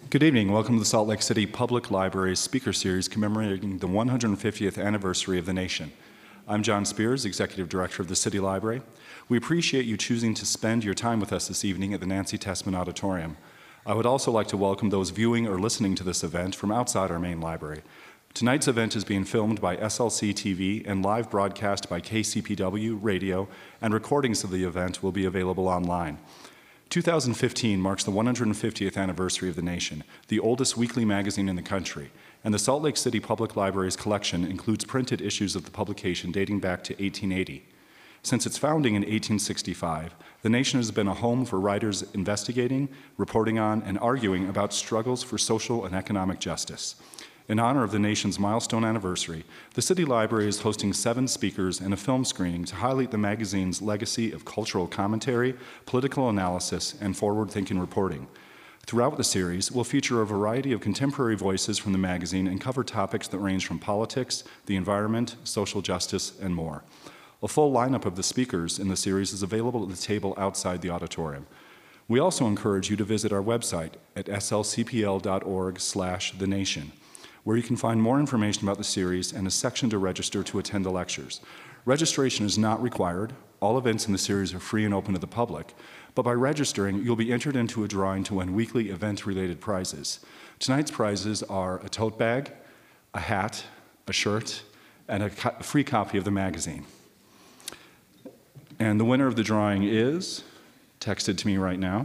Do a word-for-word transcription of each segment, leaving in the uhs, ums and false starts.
Good evening. Welcome to the Salt Lake City Public Library's Speaker Series commemorating the one hundred fiftieth anniversary of the nation. I'm John Spears, Executive Director of the City Library. We appreciate you choosing to spend your time with us this evening at the Nancy Tessman Auditorium. I would also like to welcome those viewing or listening to this event from outside our main library. Tonight's event is being filmed by S L C T V and live broadcast by K C P W Radio, and recordings of the event will be available online. two thousand fifteen marks the one hundred fiftieth anniversary of the nation, the oldest weekly magazine in the country, and the Salt Lake City Public Library's collection includes printed issues of the publication dating back to eighteen eighty. Since its founding in eighteen sixty-five, the nation has been a home for writers investigating, reporting on, and arguing about struggles for social and economic justice. In honor of the nation's milestone anniversary, the City Library is hosting seven speakers and a film screening to highlight the magazine's legacy of cultural commentary, political analysis, and forward-thinking reporting. Throughout the series, we'll feature a variety of contemporary voices from the magazine and cover topics that range from politics, the environment, social justice, and more. A full lineup of the speakers in the series is available at the table outside the auditorium. We also encourage you to visit our website at s l c p l dot org slash the nation, where you can find more information about the series and a section to register to attend the lectures. Registration is not required. All events in the series are free and open to the public, but by registering, you'll be entered into a drawing to win weekly event-related prizes. Tonight's prizes are a tote bag, a hat, a shirt, and a, co- a free copy of the magazine. And the winner of the drawing is, texted to me right now,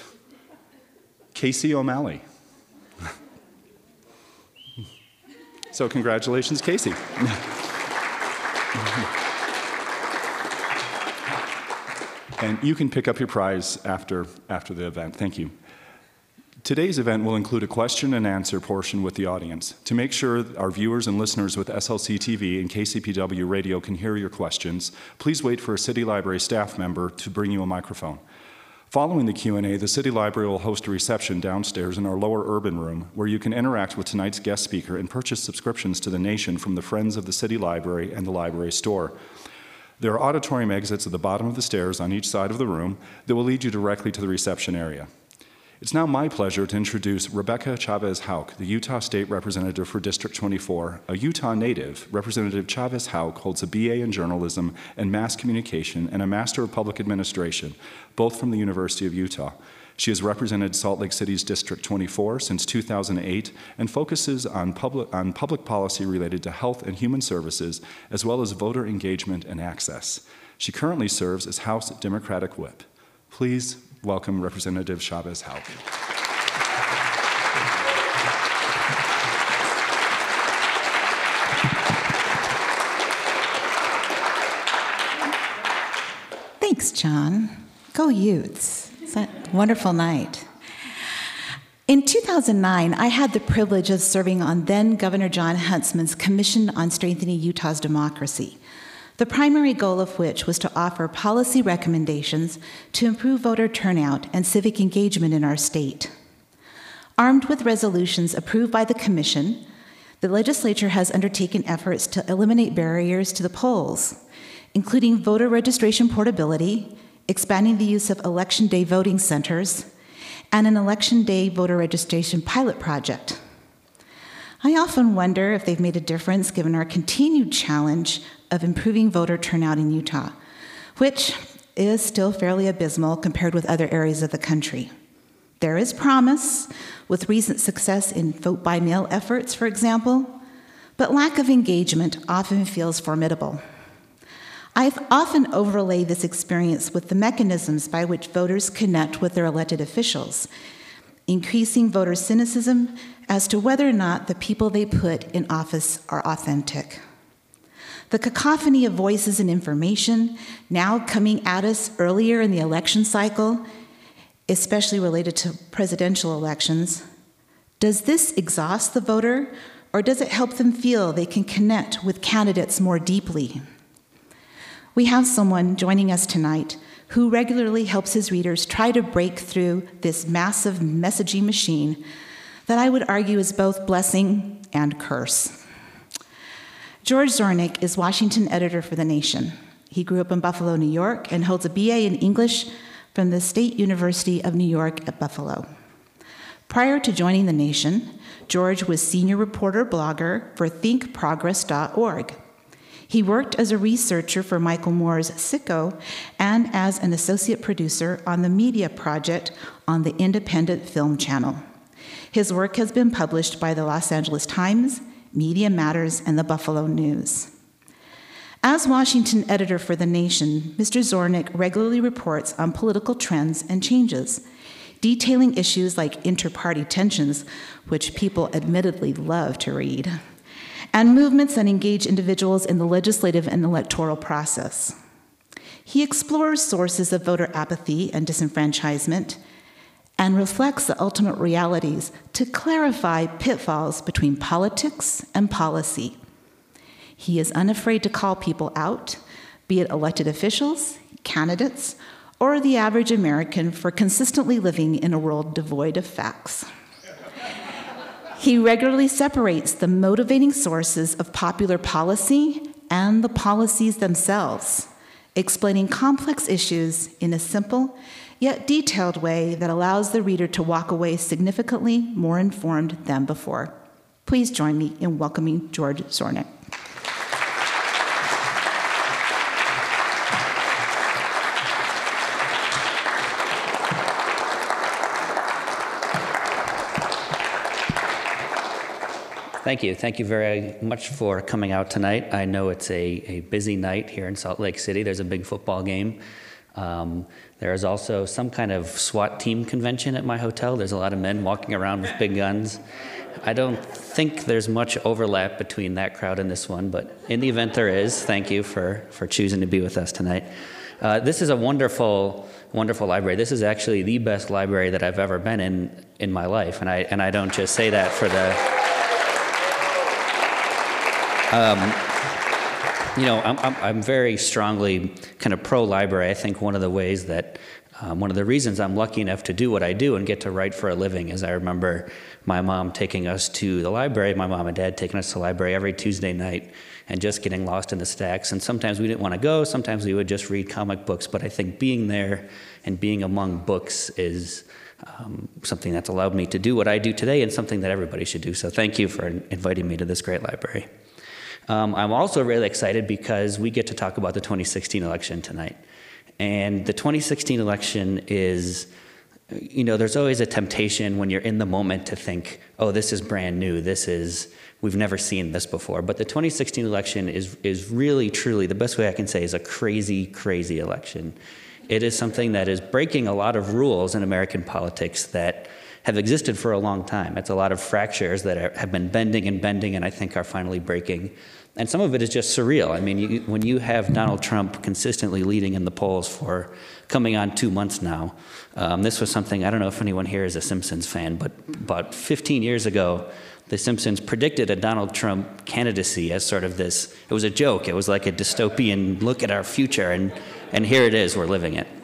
Casey O'Malley. So congratulations, Casey. And you can pick up your prize after, after the event. Thank you. Today's event will include a question and answer portion with the audience. To make sure our viewers and listeners with S L C T V and K C P W Radio can hear your questions, please wait for a City Library staff member to bring you a microphone. Following the Q and A, the City Library will host a reception downstairs in our lower urban room where you can interact with tonight's guest speaker and purchase subscriptions to the nation from the Friends of the City Library and the library store. There are auditorium exits at the bottom of the stairs on each side of the room that will lead you directly to the reception area. It's now my pleasure to introduce Rebecca Chavez-Hauk, the Utah State Representative for District twenty-four. A Utah native, Representative Chavez-Hauk holds a B A in Journalism and Mass Communication and a Master of Public Administration, both from the University of Utah. She has represented Salt Lake City's District twenty-four since two thousand eight and focuses on public, on public policy related to health and human services, as well as voter engagement and access. She currently serves as House Democratic Whip. Please welcome Representative Chavez-Hauk. Thanks, John. Go Utes. It's a wonderful night. In two thousand nine, I had the privilege of serving on then Governor Jon Huntsman's Commission on Strengthening Utah's Democracy, the primary goal of which was to offer policy recommendations to improve voter turnout and civic engagement in our state. Armed with resolutions approved by the Commission, the legislature has undertaken efforts to eliminate barriers to the polls, including voter registration portability, expanding the use of election day voting centers, and an election day voter registration pilot project. I often wonder if they've made a difference given our continued challenge of improving voter turnout in Utah, which is still fairly abysmal compared with other areas of the country. There is promise, with recent success in vote-by-mail efforts, for example, but lack of engagement often feels formidable. I've often overlaid this experience with the mechanisms by which voters connect with their elected officials, increasing voter cynicism as to whether or not the people they put in office are authentic. The cacophony of voices and information now coming at us earlier in the election cycle, especially related to presidential elections, does this exhaust the voter, or does it help them feel they can connect with candidates more deeply? We have someone joining us tonight who regularly helps his readers try to break through this massive messaging machine that I would argue is both blessing and curse. George Zornick is Washington editor for The Nation. He grew up in Buffalo, New York, and holds a B A in English from the State University of New York at Buffalo. Prior to joining The Nation, George was senior reporter blogger for think progress dot org. He worked as a researcher for Michael Moore's Sicko and as an associate producer on the media project on the Independent Film Channel. His work has been published by the Los Angeles Times, Media Matters, and the Buffalo News. As Washington editor for The Nation, Mister Zornick regularly reports on political trends and changes, detailing issues like inter-party tensions, which people admittedly love to read, and movements that engage individuals in the legislative and electoral process. He explores sources of voter apathy and disenfranchisement and reflects the ultimate realities to clarify pitfalls between politics and policy. He is unafraid to call people out, be it elected officials, candidates, or the average American, for consistently living in a world devoid of facts. He regularly separates the motivating sources of popular policy and the policies themselves, explaining complex issues in a simple yet detailed way that allows the reader to walk away significantly more informed than before. Please join me in welcoming George Zornick. Thank you. Thank you very much for coming out tonight. I know it's a, a busy night here in Salt Lake City. There's a big football game. Um, there is also some kind of SWAT team convention at my hotel. There's a lot of men walking around with big guns. I don't think there's much overlap between that crowd and this one, but in the event there is, thank you for, for choosing to be with us tonight. Uh, this is a wonderful, wonderful library. This is actually the best library that I've ever been in in my life, and I and I don't just say that for the. Um, you know, I'm, I'm, I'm very strongly kind of pro-library. I think one of the ways that, um, one of the reasons I'm lucky enough to do what I do and get to write for a living is I remember my mom taking us to the library, my mom and dad taking us to the library every Tuesday night and just getting lost in the stacks. And sometimes we didn't want to go, sometimes we would just read comic books, but I think being there and being among books is um, something that's allowed me to do what I do today and something that everybody should do. So thank you for inviting me to this great library. Um, I'm also really excited because we get to talk about the twenty sixteen election tonight. And the twenty sixteen election is, you know, there's always a temptation when you're in the moment to think, oh, this is brand new, this is, we've never seen this before. But the twenty sixteen election is, is really, truly, the best way I can say is a crazy, crazy election. It is something that is breaking a lot of rules in American politics that have existed for a long time. It's a lot of fractures that are, have been bending and bending and I think are finally breaking. And some of it is just surreal. I mean, you, when you have Donald Trump consistently leading in the polls for coming on two months now, um, this was something, I don't know if anyone here is a Simpsons fan, but about fifteen years ago, The Simpsons predicted a Donald Trump candidacy as sort of this, it was a joke, it was like a dystopian look at our future, and, and here it is, we're living it.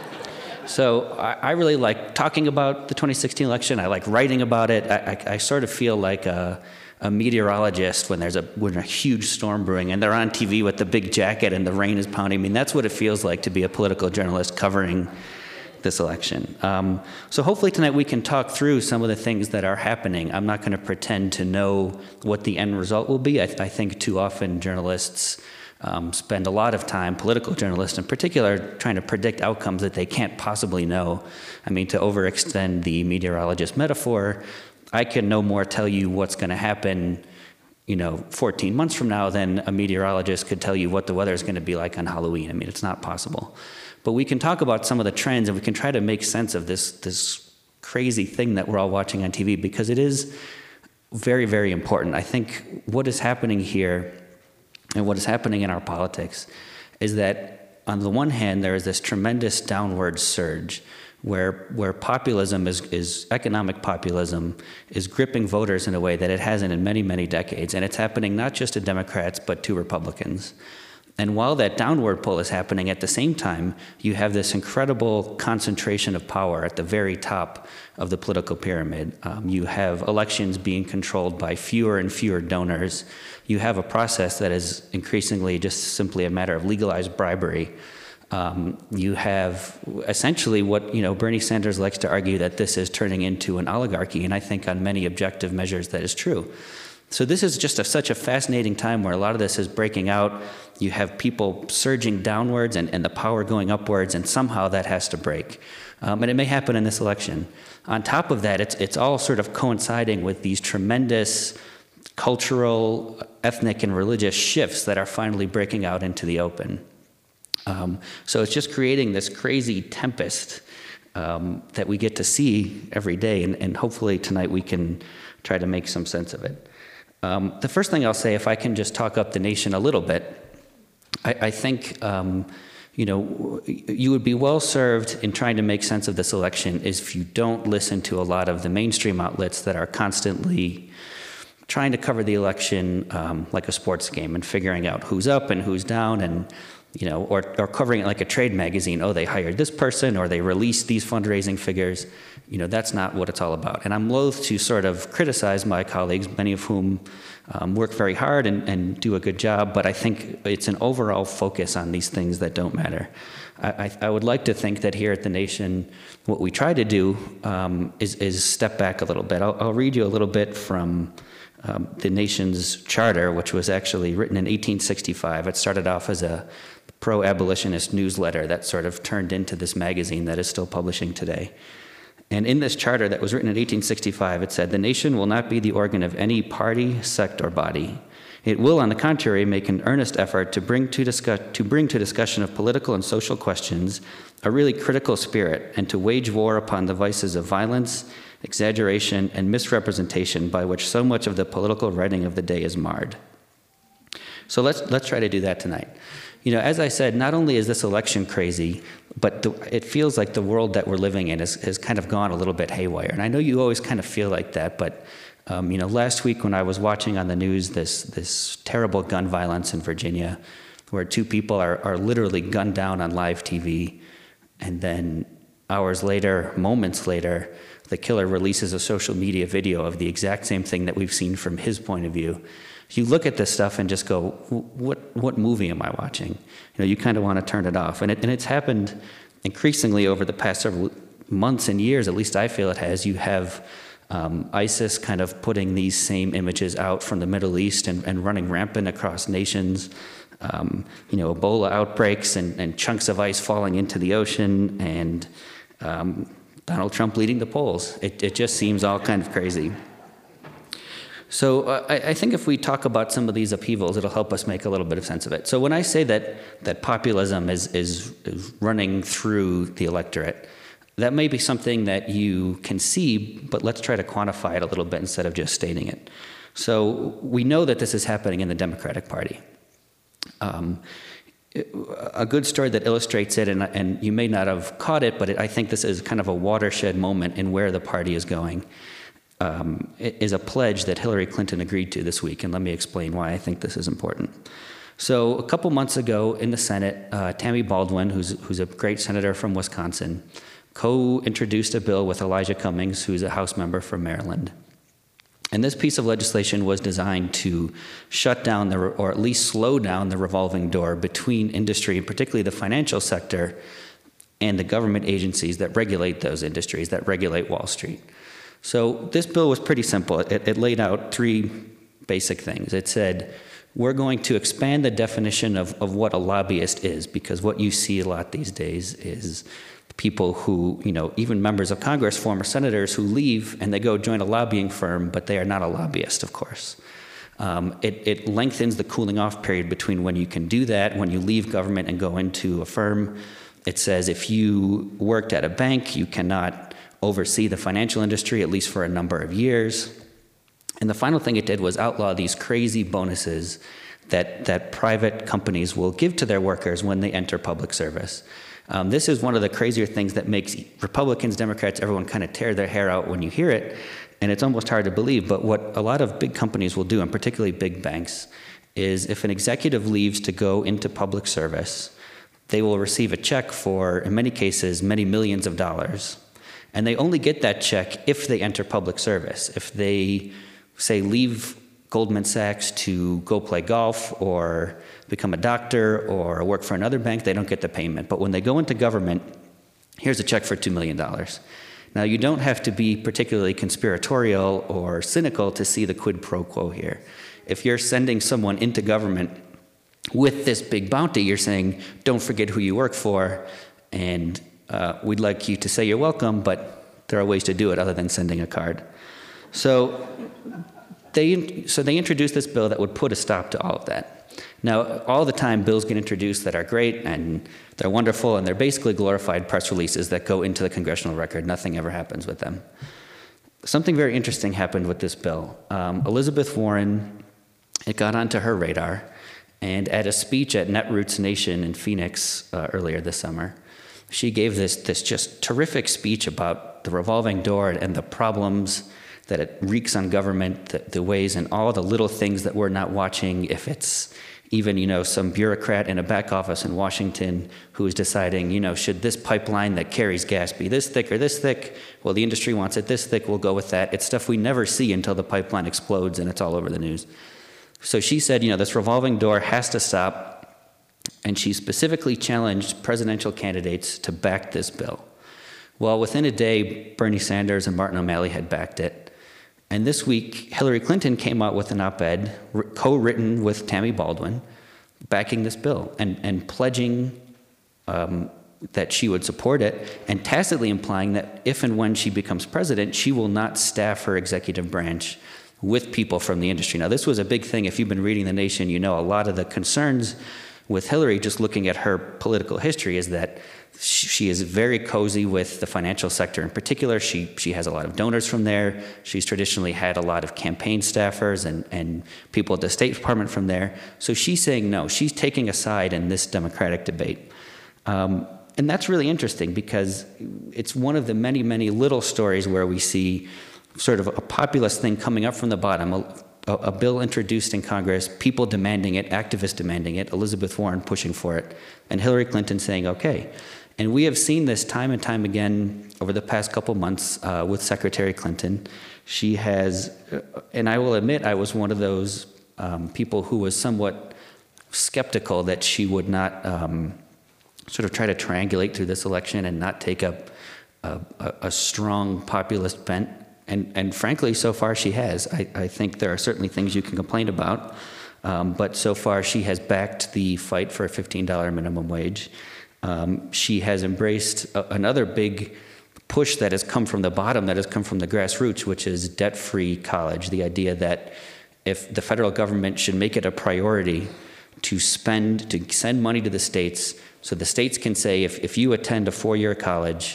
So I, I really like talking about the twenty sixteen election. I like writing about it. I, I, I sort of feel like a, a meteorologist when there's a when a huge storm brewing and they're on T V with the big jacket and the rain is pounding. I mean, that's what it feels like to be a political journalist covering this election. Um, so hopefully tonight we can talk through some of the things that are happening. I'm not going to pretend to know what the end result will be. I, th- I think too often journalists Um, spend a lot of time, political journalists in particular, trying to predict outcomes that they can't possibly know. I mean, to overextend the meteorologist metaphor, I can no more tell you what's going to happen, you know, fourteen months from now than a meteorologist could tell you what the weather is going to be like on Halloween. I mean, it's not possible. But we can talk about some of the trends, and we can try to make sense of this, this crazy thing that we're all watching on T V, because it is very, very important. I think what is happening here and what is happening in our politics is that, on the one hand, there is this tremendous downward surge where where populism is, is economic populism is gripping voters in a way that it hasn't in many, many decades. And it's happening not just to Democrats, but to Republicans. And while that downward pull is happening, at the same time, you have this incredible concentration of power at the very top of the political pyramid. Um, you have elections being controlled by fewer and fewer donors. You have a process that is increasingly just simply a matter of legalized bribery. Um, you have essentially what, you know, Bernie Sanders likes to argue that this is turning into an oligarchy, and I think on many objective measures that is true. So this is just a, such a fascinating time where a lot of this is breaking out. You have people surging downwards and, and the power going upwards, and somehow that has to break. Um, and it may happen in this election. On top of that, it's, it's all sort of coinciding with these tremendous cultural, ethnic, and religious shifts that are finally breaking out into the open. Um, so it's just creating this crazy tempest um, that we get to see every day, and, and hopefully tonight we can try to make some sense of it. Um, the first thing I'll say, if I can just talk up the nation a little bit, I, I think um, you know, you would be well served in trying to make sense of this election if you don't listen to a lot of the mainstream outlets that are constantly trying to cover the election um, like a sports game and figuring out who's up and who's down, and you know, or, or covering it like a trade magazine. Oh, they hired this person, or they released these fundraising figures. You know, that's not what it's all about. And I'm loath to sort of criticize my colleagues, many of whom um, work very hard and, and do a good job, but I think it's an overall focus on these things that don't matter. I, I, I would like to think that here at The Nation, what we try to do um, is, is step back a little bit. I'll, I'll read you a little bit from um, The Nation's charter, which was actually written in eighteen sixty-five. It started off as a pro-abolitionist newsletter that sort of turned into this magazine that is still publishing today. And in this charter that was written in eighteen sixty-five, it said, "The nation will not be the organ of any party, sect, or body. It will, on the contrary, make an earnest effort to bring to, discuss, to bring to discussion of political and social questions a really critical spirit, and to wage war upon the vices of violence, exaggeration, and misrepresentation by which so much of the political writing of the day is marred." So let's, let's try to do that tonight. You know, as I said, not only is this election crazy, but the, it feels like the world that we're living in has, has kind of gone a little bit haywire. And I know you always kind of feel like that, but um, you know, last week when I was watching on the news this this terrible gun violence in Virginia, where two people are, are literally gunned down on live T V, and then hours later, moments later, the killer releases a social media video of the exact same thing that we've seen from his point of view. You look at this stuff and just go, what what movie am I watching? You know, you kind of want to turn it off. And, it, and it's happened increasingly over the past several months and years, at least I feel it has. You have um, ISIS kind of putting these same images out from the Middle East and, and running rampant across nations. Um, you know, Ebola outbreaks and, and chunks of ice falling into the ocean, and um, Donald Trump leading the polls. It, it just seems all kind of crazy. So uh, I, I think if we talk about some of these upheavals, it'll help us make a little bit of sense of it. So when I say that that populism is, is, is running through the electorate, that may be something that you can see, but let's try to quantify it a little bit instead of just stating it. So we know that this is happening in the Democratic Party. Um, a good story that illustrates it, and, and you may not have caught it, but it, I think this is kind of a watershed moment in where the party is going. Um, is a pledge that Hillary Clinton agreed to this week, and let me explain why I think this is important. So a couple months ago in the Senate, uh, Tammy Baldwin, who's, who's a great senator from Wisconsin, co-introduced a bill with Elijah Cummings, who's a House member from Maryland. And this piece of legislation was designed to shut down, the, or at least slow down the revolving door between industry, and particularly the financial sector, and the government agencies that regulate those industries, that regulate Wall Street. So this bill was pretty simple. It, it laid out three basic things. It said, we're going to expand the definition of, of what a lobbyist is, because what you see a lot these days is people who, you know, even members of Congress, former senators who leave and they go join a lobbying firm, but they are not a lobbyist, of course. Um, it, it lengthens the cooling off period between when you can do that, when you leave government and go into a firm. It says if you worked at a bank, you cannot oversee the financial industry, at least for a number of years. And the final thing it did was outlaw these crazy bonuses that, that private companies will give to their workers when they enter public service. Um, this is one of the crazier things that makes Republicans, Democrats, everyone kind of tear their hair out when you hear it, and it's almost hard to believe. But what a lot of big companies will do, and particularly big banks, is if an executive leaves to go into public service, they will receive a check for, in many cases, many millions of dollars. And they only get that check if they enter public service. If they, say, leave Goldman Sachs to go play golf or become a doctor or work for another bank, they don't get the payment. But when they go into government, here's a check for two million dollars. Now, you don't have to be particularly conspiratorial or cynical to see the quid pro quo here. If you're sending someone into government with this big bounty, you're saying, don't forget who you work for, and uh, we'd like you to say you're welcome, but there are ways to do it other than sending a card. So they, so they introduced this bill that would put a stop to all of that. Now, all the time, bills get introduced that are great, and they're wonderful, and they're basically glorified press releases that go into the congressional record. Nothing ever happens with them. Something very interesting happened with this bill. Um, Elizabeth Warren, it got onto her radar, and at a speech at Netroots Nation in Phoenix uh, earlier this summer, she gave this, this just terrific speech about the revolving door and the problems that it wreaks on government, the, the ways and all the little things that we're not watching. If it's even, you know, some bureaucrat in a back office in Washington who is deciding, you know, should this pipeline that carries gas be this thick or this thick? Well, the industry wants it this thick, we'll go with that. It's stuff we never see until the pipeline explodes and it's all over the news. So she said, you know, this revolving door has to stop, and she specifically challenged presidential candidates to back this bill. Well, within a day, Bernie Sanders and Martin O'Malley had backed it. And this week, Hillary Clinton came out with an op-ed co-written with Tammy Baldwin backing this bill and, and pledging um, that she would support it, and tacitly implying that if and when she becomes president, she will not staff her executive branch with people from the industry. Now, this was a big thing. If you've been reading The Nation, you know a lot of the concerns with Hillary, just looking at her political history, is that she is very cozy with the financial sector in particular. She she has a lot of donors from there. She's traditionally had a lot of campaign staffers and, and people at the State Department from there. So she's saying no. She's taking a side in this Democratic debate. Um, and that's really interesting because it's one of the many, many little stories where we see sort of a populist thing coming up from the bottom, a, a, a bill introduced in Congress, people demanding it, activists demanding it, Elizabeth Warren pushing for it, and Hillary Clinton saying, okay. And we have seen this time and time again over the past couple months uh, with Secretary Clinton. She has, and I will admit, I was one of those um, people who was somewhat skeptical that she would not um, sort of try to triangulate through this election and not take up a, a, a strong populist bent. And, and frankly, so far she has. I, I think there are certainly things you can complain about, um, but so far she has backed the fight for a fifteen dollar minimum wage. Um, she has embraced a, another big push that has come from the bottom, that has come from the grassroots, which is debt-free college. The idea that if the federal government should make it a priority to spend, to send money to the states, so the states can say, if, if you attend a four-year college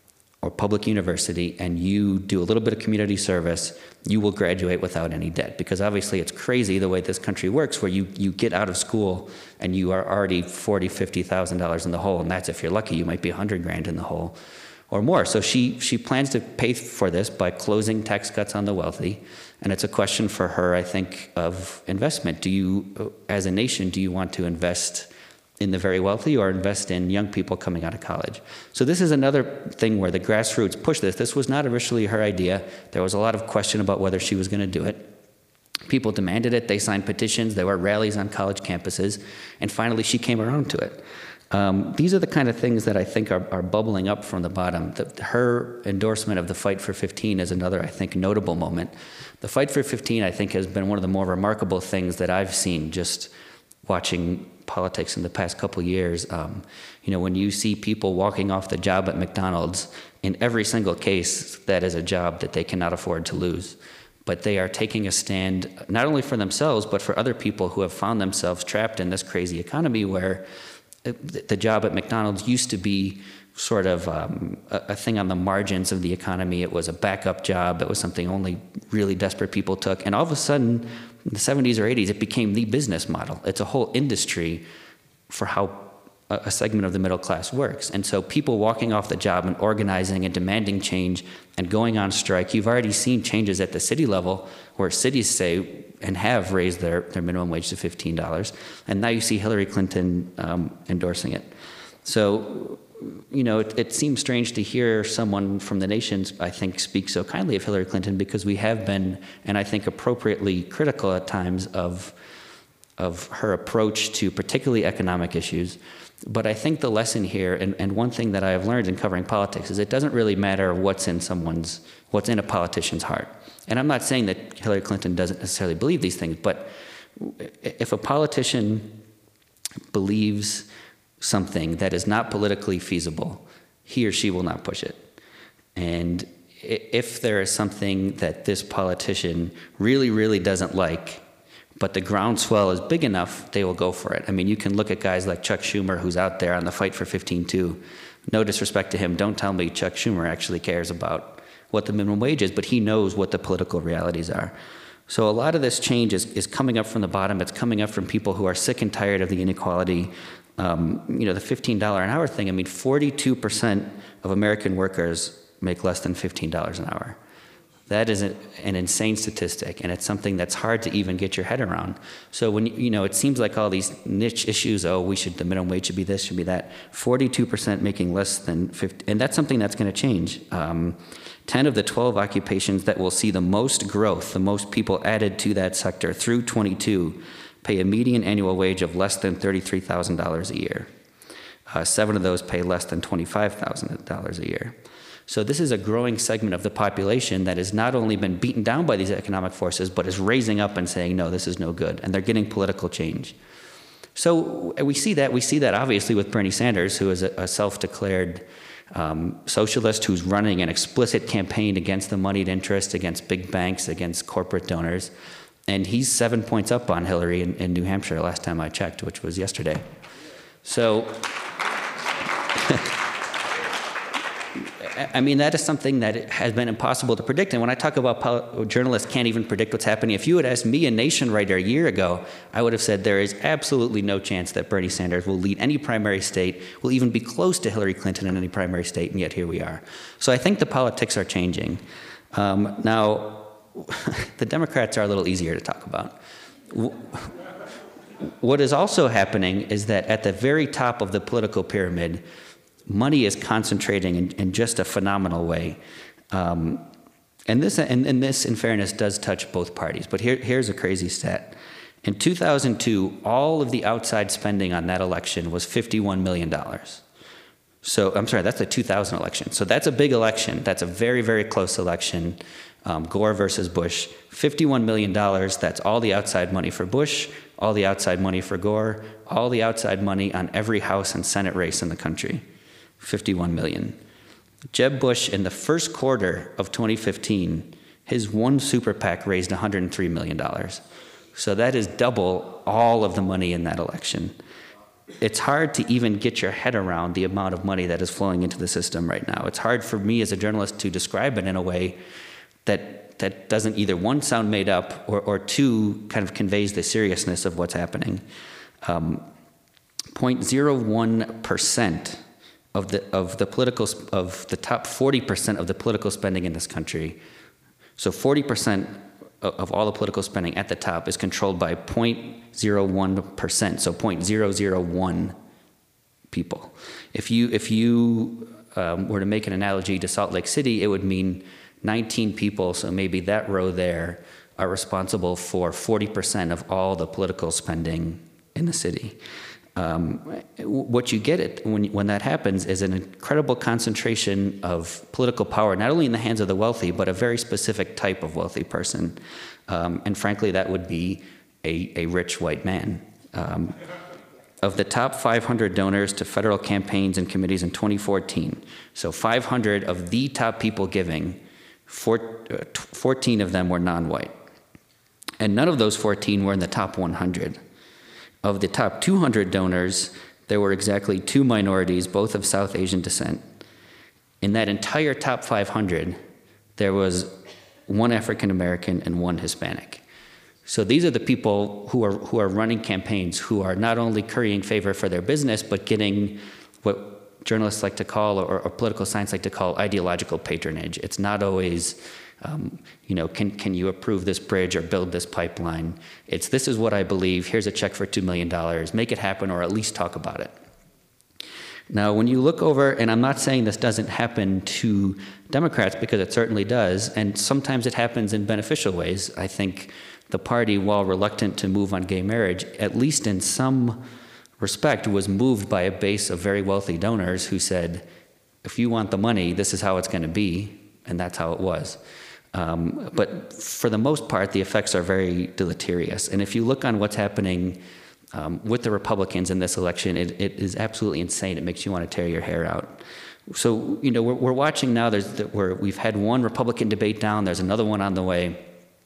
or public university and you do a little bit of community service, you will graduate without any debt. Because obviously it's crazy the way this country works, where you, you get out of school and you are already forty thousand dollars, fifty thousand dollars in the hole, and that's if you're lucky. You might be one hundred grand in the hole or more. So she, she plans to pay for this by closing tax cuts on the wealthy. And it's a question for her, I think, of investment. Do you, as a nation, do you want to invest in the very wealthy or invest in young people coming out of college? So this is another thing where the grassroots push this. This was not originally her idea. There was a lot of question about whether she was going to do it. People demanded it. They signed petitions. There were rallies on college campuses. And finally, she came around to it. Um, these are the kind of things that I think are, are bubbling up from the bottom. The, her endorsement of the Fight for fifteen is another, I think, notable moment. The Fight for fifteen, I think, has been one of the more remarkable things that I've seen just watching politics in the past couple years. Um, you know, when you see people walking off the job at McDonald's, in every single case, that is a job that they cannot afford to lose. But they are taking a stand not only for themselves, but for other people who have found themselves trapped in this crazy economy where the job at McDonald's used to be sort of um, a, a thing on the margins of the economy. It was a backup job. It was something only really desperate people took. And all of a sudden, in the seventies or eighties, it became the business model. It's a whole industry for how a, a segment of the middle class works. And so people walking off the job and organizing and demanding change and going on strike, you've already seen changes at the city level where cities say and have raised their, their minimum wage to fifteen dollars. And now you see Hillary Clinton um, endorsing it. So you know, it, it seems strange to hear someone from the nation, I think, speak so kindly of Hillary Clinton, because we have been, and I think appropriately critical at times of, of her approach to particularly economic issues. But I think the lesson here, and, and one thing that I have learned in covering politics, is it doesn't really matter what's in someone's, what's in a politician's heart. And I'm not saying that Hillary Clinton doesn't necessarily believe these things, but if a politician believes something that is not politically feasible, he or she will not push it. And if there is something that this politician really, really doesn't like, but the groundswell is big enough, they will go for it. I mean, you can look at guys like Chuck Schumer, who's out there on the fight for fifteen two. No disrespect to him, don't tell me Chuck Schumer actually cares about what the minimum wage is, but he knows what the political realities are. So a lot of this change is, is coming up from the bottom. It's coming up from people who are sick and tired of the inequality. Um, you know, the fifteen dollars an hour thing, I mean, forty-two percent of American workers make less than fifteen dollars an hour. That is a, an insane statistic, and it's something that's hard to even get your head around. So when, you know, it seems like all these niche issues, oh, we should, the minimum wage should be this, should be that, forty-two percent making less than fifty, and that's something that's gonna change. Um, ten of the twelve occupations that will see the most growth, the most people added to that sector through twenty-two, pay a median annual wage of less than thirty-three thousand dollars a year. Uh, seven of those pay less than twenty-five thousand dollars a year. So this is a growing segment of the population that has not only been beaten down by these economic forces, but is raising up and saying, no, this is no good, and they're getting political change. So we see that, we see that obviously with Bernie Sanders, who is a, a self-declared um, socialist who's running an explicit campaign against the moneyed interest, against big banks, against corporate donors. And he's seven points up on Hillary in, in New Hampshire last time I checked, which was yesterday. So, I mean, that is something that has been impossible to predict. And when I talk about pol- journalists can't even predict what's happening, if you had asked me, a nation writer, a year ago, I would have said there is absolutely no chance that Bernie Sanders will lead any primary state, will even be close to Hillary Clinton in any primary state, and yet here we are. So I think the politics are changing. Um, now, the Democrats are a little easier to talk about. What is also happening is that at the very top of the political pyramid, money is concentrating in, in just a phenomenal way. Um, and, this, and, and this, in fairness, does touch both parties. But here, here's a crazy stat. In two thousand two, all of the outside spending on that election was fifty-one million dollars. So, I'm sorry, that's the two thousand election. So that's a big election. That's a very, very close election. Um, Gore versus Bush, fifty-one million dollars, that's all the outside money for Bush, all the outside money for Gore, all the outside money on every House and Senate race in the country, fifty-one million dollars. Jeb Bush, in the first quarter of twenty fifteen, his one super PAC raised one hundred three million dollars. So that is double all of the money in that election. It's hard to even get your head around the amount of money that is flowing into the system right now. It's hard for me as a journalist to describe it in a way that that doesn't either, one, sound made up, or, or two, kind of conveys the seriousness of what's happening. Um, zero point zero one percent of the of the political of the top forty percent of the political spending in this country, so forty percent of all the political spending at the top is controlled by zero point zero one percent, so zero point zero zero one people. If you if you um, were to make an analogy to Salt Lake City, it would mean nineteen people, so maybe that row there, are responsible for forty percent of all the political spending in the city. Um, what you get it when, when that happens is an incredible concentration of political power, not only in the hands of the wealthy, but a very specific type of wealthy person. Um, and frankly, that would be a, a rich white man. Um, of the top five hundred donors to federal campaigns and committees in twenty fourteen, so five hundred of the top people giving, fourteen of them were non-white. And none of those fourteen were in the top one hundred. Of the top two hundred donors, there were exactly two minorities, both of South Asian descent. In that entire top five hundred, there was one African American and one Hispanic. So these are the people who are who are running campaigns, who are not only currying favor for their business, but getting what journalists like to call, or, or political science like to call, ideological patronage. It's not always, um, you know, can can you approve this bridge or build this pipeline? It's, this is what I believe, here's a check for two million dollars, make it happen, or at least talk about it. Now, when you look over, and I'm not saying this doesn't happen to Democrats, because it certainly does, and sometimes it happens in beneficial ways. I think the party, while reluctant to move on gay marriage, at least in some respect, was moved by a base of very wealthy donors who said, if you want the money, this is how it's going to be, and that's how it was. Um, but for the most part, the effects are very deleterious. And if you look on what's happening um, with the Republicans in this election, it, it is absolutely insane. It makes you want to tear your hair out. So, you know, we're, we're watching now, there's, we're, we've had one Republican debate down, there's another one on the way.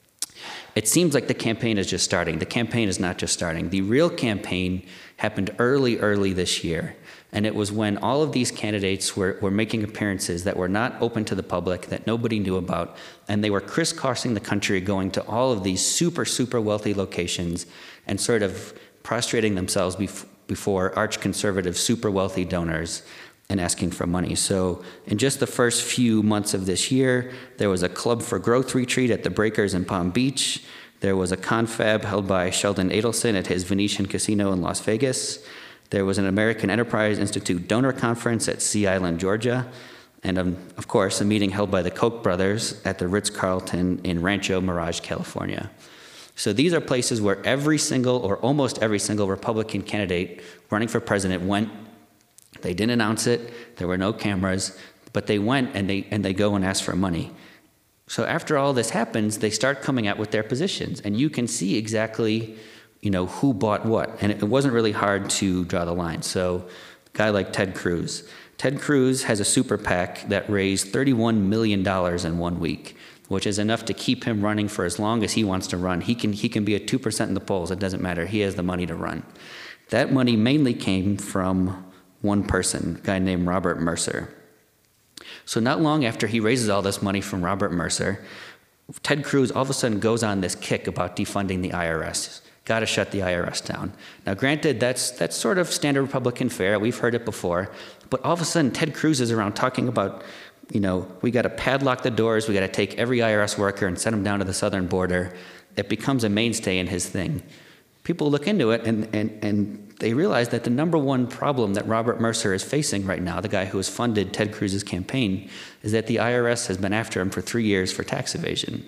It seems like the campaign is just starting. The campaign is not just starting. The real campaign happened early, early this year. And it was when all of these candidates were, were making appearances that were not open to the public, that nobody knew about, and they were crisscrossing the country, going to all of these super, super wealthy locations and sort of prostrating themselves bef- before arch-conservative, super wealthy donors and asking for money. So in just the first few months of this year, there was a Club for Growth retreat at the Breakers in Palm Beach. There was a confab held by Sheldon Adelson at his Venetian Casino in Las Vegas. There was an American Enterprise Institute donor conference at Sea Island, Georgia. And um, of course, a meeting held by the Koch brothers at the Ritz-Carlton in Rancho Mirage, California. So these are places where every single, or almost every single Republican candidate running for president went. They didn't announce it, there were no cameras, but they went and they and they go and ask for money. So after all this happens, they start coming out with their positions, and you can see exactly, you know, who bought what. And it wasn't really hard to draw the line. So a guy like Ted Cruz. Ted Cruz has a super PAC that raised thirty-one million dollars in one week, which is enough to keep him running for as long as he wants to run. He can, he can be at two percent in the polls, it doesn't matter. He has the money to run. That money mainly came from one person, a guy named Robert Mercer. So not long after he raises all this money from Robert Mercer, Ted Cruz all of a sudden goes on this kick about defunding the I R S. Got to shut the I R S down. Now granted, that's that's sort of standard Republican fare. We've heard it before. But all of a sudden, Ted Cruz is around talking about, you know, we got to padlock the doors, we got to take every I R S worker and send them down to the southern border. It becomes a mainstay in his thing. People look into it, and, and, and they realize that the number one problem that Robert Mercer is facing right now, the guy who has funded Ted Cruz's campaign, is that the I R S has been after him for three years for tax evasion.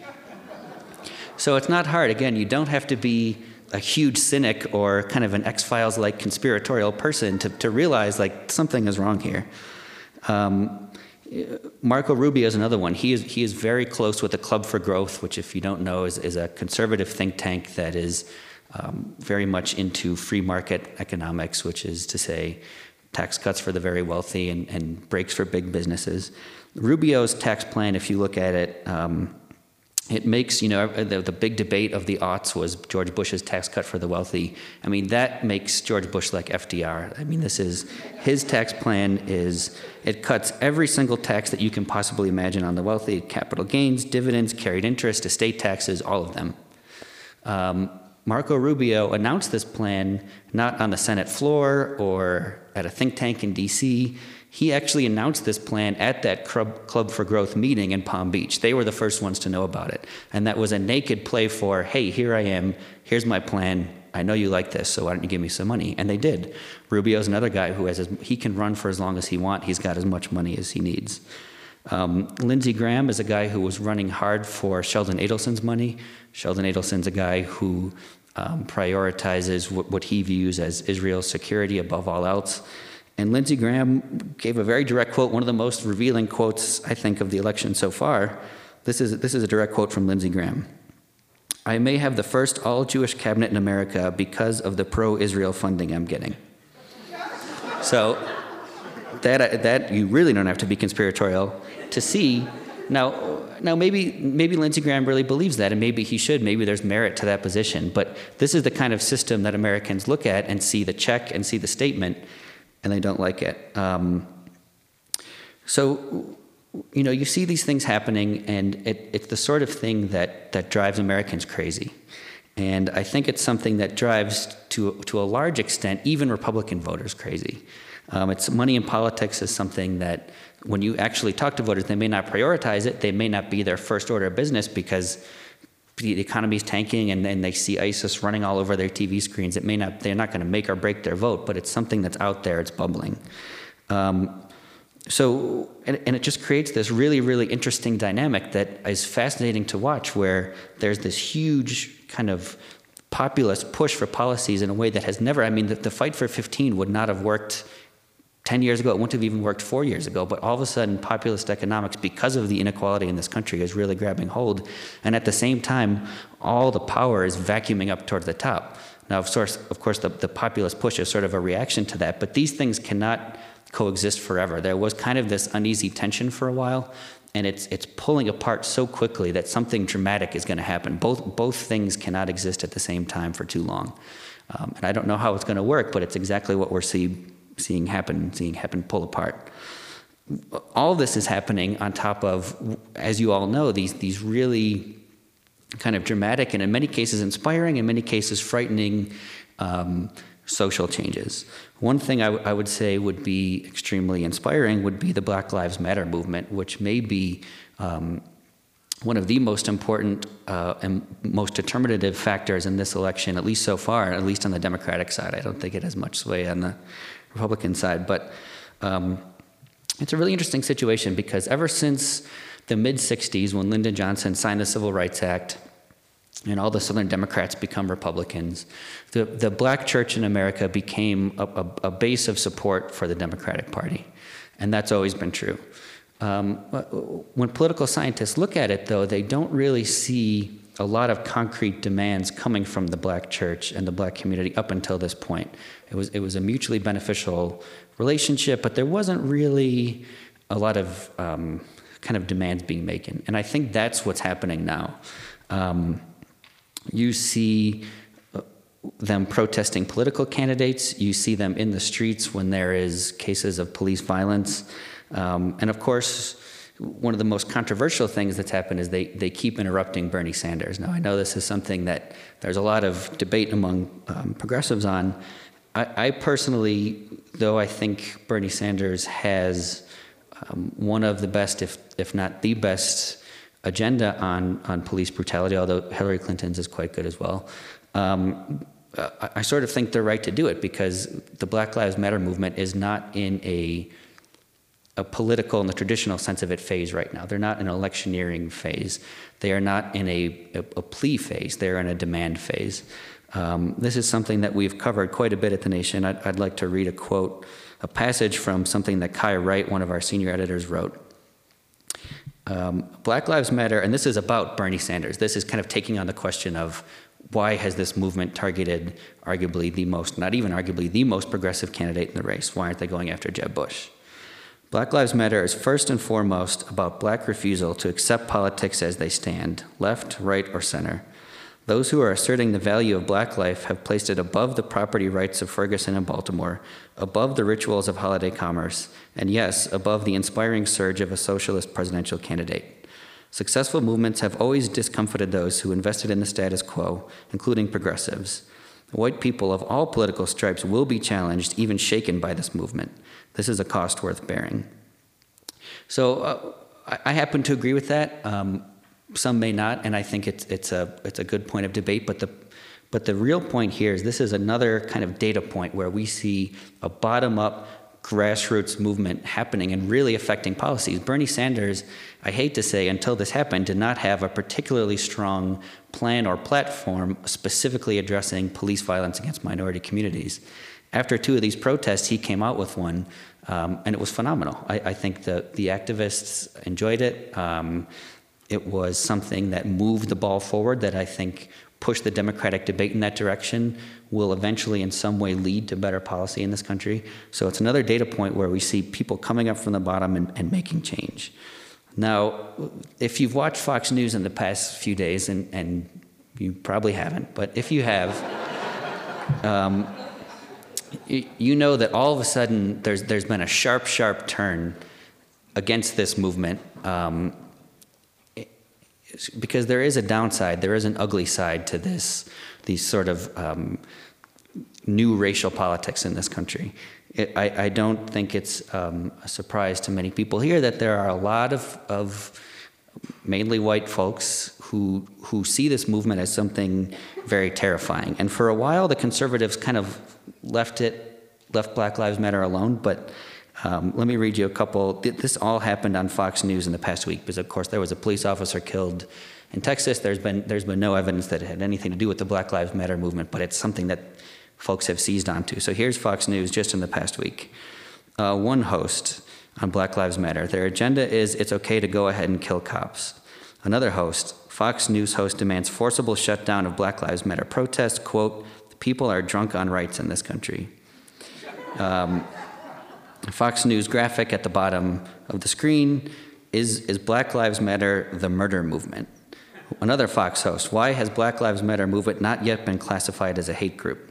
So it's not hard. Again, you don't have to be a huge cynic or kind of an X-Files-like conspiratorial person to, to realize, like, something is wrong here. Um, Marco Rubio is another one. He is he is very close with the Club for Growth, which, if you don't know, is, is a conservative think tank that is Um, very much into free market economics, which is to say tax cuts for the very wealthy and, and breaks for big businesses. Rubio's tax plan, if you look at it, um, it makes, you know, the, the big debate of the aughts was George Bush's tax cut for the wealthy. I mean, that makes George Bush like F D R. I mean, this is, his tax plan is, it cuts every single tax that you can possibly imagine on the wealthy: capital gains, dividends, carried interest, estate taxes, all of them. Um, Marco Rubio announced this plan not on the Senate floor or at a think tank in D C. He actually announced this plan at that Club for Growth meeting in Palm Beach. They were the first ones to know about it. And that was a naked play for, hey, here I am, here's my plan, I know you like this, so why don't you give me some money? And they did. Rubio's another guy who has, his, he can run for as long as he wants. He's got as much money as he needs. Um, Lindsey Graham is a guy who was running hard for Sheldon Adelson's money. Sheldon Adelson's a guy who um, prioritizes what, what he views as Israel's security above all else. And Lindsey Graham gave a very direct quote, one of the most revealing quotes, I think, of the election so far. This is, this is a direct quote from Lindsey Graham. "I may have the first all-Jewish cabinet in America because of the pro-Israel funding I'm getting." So that, that you really don't have to be conspiratorial to see. Now, now maybe maybe Lindsey Graham really believes that, and maybe he should. Maybe there's merit to that position. But this is the kind of system that Americans look at and see the check and see the statement, and they don't like it. Um, so, you know, you see these things happening, and it, it's the sort of thing that, that drives Americans crazy. And I think it's something that drives, to, to a large extent, even Republican voters crazy. Um, it's money in politics is something that when you actually talk to voters, they may not prioritize it. They may not be their first order of business because the economy is tanking and then they see ISIS running all over their T V screens. It may not, they're not going to make or break their vote, but it's something that's out there, it's bubbling. Um, so, and, and it just creates this really, really interesting dynamic that is fascinating to watch, where there's this huge kind of populist push for policies in a way that has never, I mean, the, the fight for fifteen would not have worked ten years ago. It wouldn't have even worked four years ago. But all of a sudden, populist economics, because of the inequality in this country, is really grabbing hold. And at the same time, all the power is vacuuming up toward the top. Now, of course, of course the, the populist push is sort of a reaction to that. But these things cannot coexist forever. There was kind of this uneasy tension for a while, and it's it's pulling apart so quickly that something dramatic is going to happen. Both both things cannot exist at the same time for too long. Um, and I don't know how it's going to work, but it's exactly what we're see, seeing happen, seeing happen pull apart. All this is happening on top of, as you all know, these these really kind of dramatic and in many cases inspiring, in many cases frightening um, social changes. One thing I, I would say would be extremely inspiring would be the Black Lives Matter movement, which may be um, one of the most important uh, and most determinative factors in this election, at least so far, at least on the Democratic side. I don't think it has much sway on the Republican side, but um, it's a really interesting situation because ever since the mid sixties, when Lyndon Johnson signed the Civil Rights Act, and all the Southern Democrats become Republicans, the, the black church in America became a, a, a base of support for the Democratic Party. And that's always been true. Um, when political scientists look at it, though, they don't really see a lot of concrete demands coming from the black church and the black community up until this point. It was, it was a mutually beneficial relationship, but there wasn't really a lot of um, kind of demands being made. And I think that's what's happening now. Um, You see them protesting political candidates. You see them in the streets when there is cases of police violence. Um, and of course, one of the most controversial things that's happened is they, they keep interrupting Bernie Sanders. Now, I know this is something that there's a lot of debate among um, progressives on. I, I personally, though I think Bernie Sanders has um, one of the best, if, if not the best, agenda on, on police brutality, although Hillary Clinton's is quite good as well. Um, I, I sort of think they're right to do it because the Black Lives Matter movement is not in a, a political, in the traditional sense of it, phase right now. They're not in an electioneering phase. They are not in a, a, a plea phase. They're in a demand phase. Um, this is something that we've covered quite a bit at The Nation. I'd, I'd like to read a quote, a passage from something that Kai Wright, one of our senior editors, wrote. Um, Black Lives Matter, and this is about Bernie Sanders. This is kind of taking on the question of why has this movement targeted arguably the most, not even arguably the most progressive candidate in the race? Why aren't they going after Jeb Bush? Black Lives Matter is first and foremost about black refusal to accept politics as they stand, left, right, or center. Those who are asserting the value of black life have placed it above the property rights of Ferguson and Baltimore, above the rituals of holiday commerce, and yes, above the inspiring surge of a socialist presidential candidate. Successful movements have always discomfited those who invested in the status quo, including progressives. White people of all political stripes will be challenged, even shaken by this movement. This is a cost worth bearing. So uh, I, I happen to agree with that. Um, Some may not, and I think it's it's a it's a good point of debate. But the but the real point here is this is another kind of data point where we see a bottom-up grassroots movement happening and really affecting policies. Bernie Sanders, I hate to say, until this happened, did not have a particularly strong plan or platform specifically addressing police violence against minority communities. After two of these protests, he came out with one, um, and it was phenomenal. I, I think the the activists enjoyed it. Um, It was something that moved the ball forward, that I think pushed the democratic debate in that direction, will eventually in some way lead to better policy in this country. So it's another data point where we see people coming up from the bottom and, and making change. Now, if you've watched Fox News in the past few days, and, and you probably haven't, but if you have, um, you, you know that all of a sudden there's, there's been a sharp, sharp turn against this movement. Um, Because there is a downside, there is an ugly side to this, these sort of um, new racial politics in this country. It, I, I don't think it's um, a surprise to many people here that there are a lot of, of mainly white folks who who see this movement as something very terrifying. And for a while, the conservatives kind of left it, left Black Lives Matter alone. But Um, let me read you a couple. This all happened on Fox News in the past week because, of course, there was a police officer killed in Texas. There's been there's been no evidence that it had anything to do with the Black Lives Matter movement, but it's something that folks have seized onto. So here's Fox News just in the past week. Uh, one host on Black Lives Matter. Their agenda is it's okay to go ahead and kill cops. Another host, Fox News host, demands forcible shutdown of Black Lives Matter protests. Quote, people are drunk on rights in this country. Um, Fox News graphic at the bottom of the screen is, is Black Lives Matter the murder movement? Another Fox host, why has Black Lives Matter movement not yet been classified as a hate group?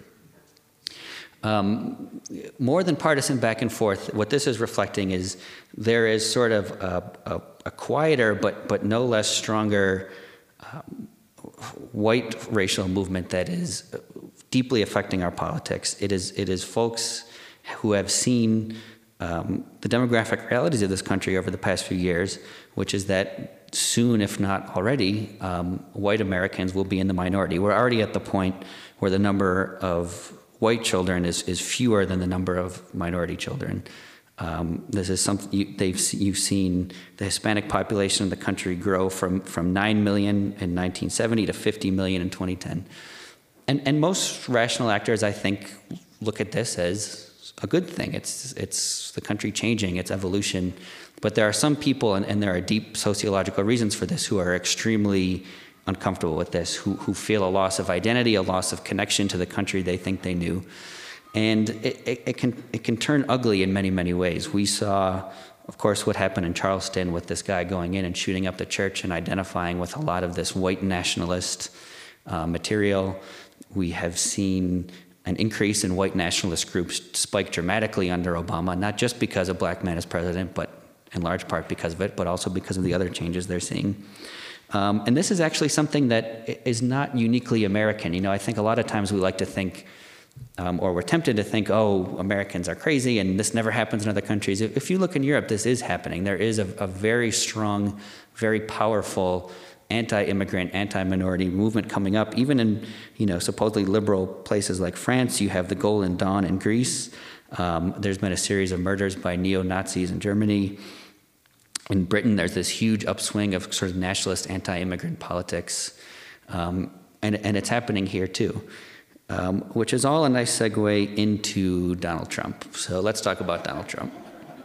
Um, more than partisan back and forth, what this is reflecting is there is sort of a, a, a quieter but, but no less stronger um, white racial movement that is deeply affecting our politics. It is, it is folks who have seen um, the demographic realities of this country over the past few years, which is that soon, if not already, um, white Americans will be in the minority. We're already at the point where the number of white children is, is fewer than the number of minority children. Um, this is something you, they've you've seen the Hispanic population in the country grow from from nine million in nineteen seventy to fifty million in twenty ten, and and most rational actors, I think, look at this as a good thing. It's it's the country changing, it's evolution. But there are some people, and, and there are deep sociological reasons for this, who are extremely uncomfortable with this, who, who feel a loss of identity, a loss of connection to the country they think they knew. And it, it, it can it can turn ugly in many, many ways. We saw, of course, what happened in Charleston with this guy going in and shooting up the church and identifying with a lot of this white nationalist uh, material. We have seen an increase in white nationalist groups spike dramatically under Obama, not just because a black man is president, but in large part because of it, but also because of the other changes they're seeing. Um, and this is actually something that is not uniquely American. You know, I think a lot of times we like to think, um, or we're tempted to think, oh, Americans are crazy and this never happens in other countries. If, if you look in Europe, this is happening. There is a, a very strong, very powerful anti-immigrant, anti-minority movement coming up. Even in, you know, supposedly liberal places like France, you have the Golden Dawn in Greece. Um, there's been a series of murders by neo-Nazis in Germany. In Britain, there's this huge upswing of sort of nationalist anti-immigrant politics, um, and, and it's happening here too, um, which is all a nice segue into Donald Trump. So let's talk about Donald Trump.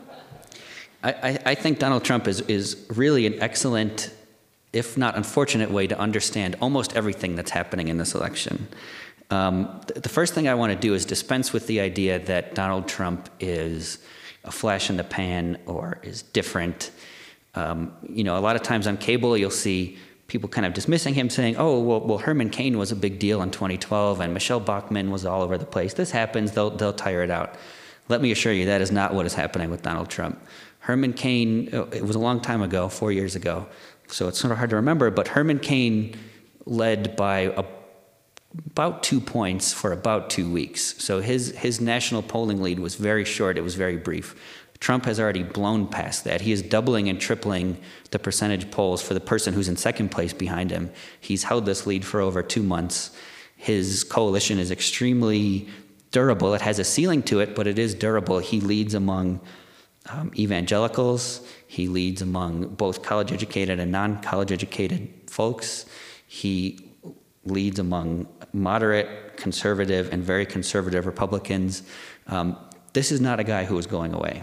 I, I, I think Donald Trump is, is really an excellent, if not unfortunate, way to understand almost everything that's happening in this election. Um, th- the first thing I want to do is dispense with the idea that Donald Trump is a flash in the pan or is different. Um, you know, a lot of times on cable, you'll see people kind of dismissing him, saying, oh, well, well, Herman Cain was a big deal in twenty twelve, and Michelle Bachmann was all over the place. This happens, they'll, they'll tire it out. Let me assure you, that is not what is happening with Donald Trump. Herman Cain, it was a long time ago, four years ago, so it's sort of hard to remember, but Herman Cain led by a, about two points for about two weeks. So his, his national polling lead was very short, it was very brief. Trump has already blown past that. He is doubling and tripling the percentage polls for the person who's in second place behind him. He's held this lead for over two months. His coalition is extremely durable. It has a ceiling to it, but it is durable. He leads among um, evangelicals. He leads among both college-educated and non-college-educated folks. He leads among moderate, conservative, and very conservative Republicans. Um, this is not a guy who is going away.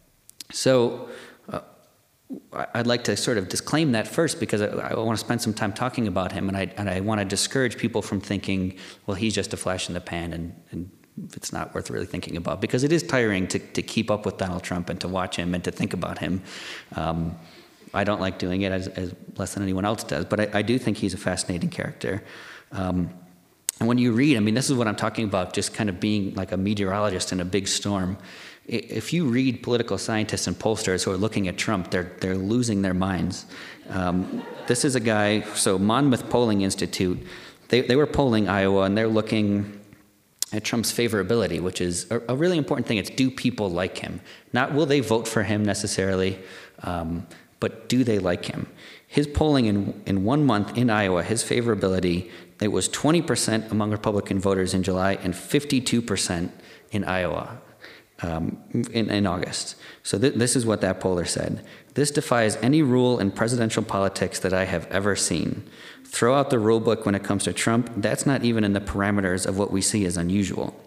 So uh, I'd like to sort of disclaim that first, because I, I want to spend some time talking about him, and I, and I want to discourage people from thinking, well, he's just a flash in the pan, and, and it's not worth really thinking about, because it is tiring to, to keep up with Donald Trump and to watch him and to think about him. Um, I don't like doing it as, as less than anyone else does, but I, I do think he's a fascinating character. Um, and when you read, I mean, this is what I'm talking about, just kind of being like a meteorologist in a big storm. If you read political scientists and pollsters who are looking at Trump, they're they're losing their minds. Um, this is a guy, so Monmouth Polling Institute, they, they were polling Iowa, and they're looking at Trump's favorability, which is a, a really important thing. It's, do people like him? Not will they vote for him necessarily, um, but do they like him? His polling in, in one month in Iowa, his favorability, it was twenty percent among Republican voters in July and fifty-two percent in Iowa. um, in, in August. So th- this is what that poller said. This defies any rule in presidential politics that I have ever seen. Throw out the rule book when it comes to Trump. That's not even in the parameters of what we see as unusual.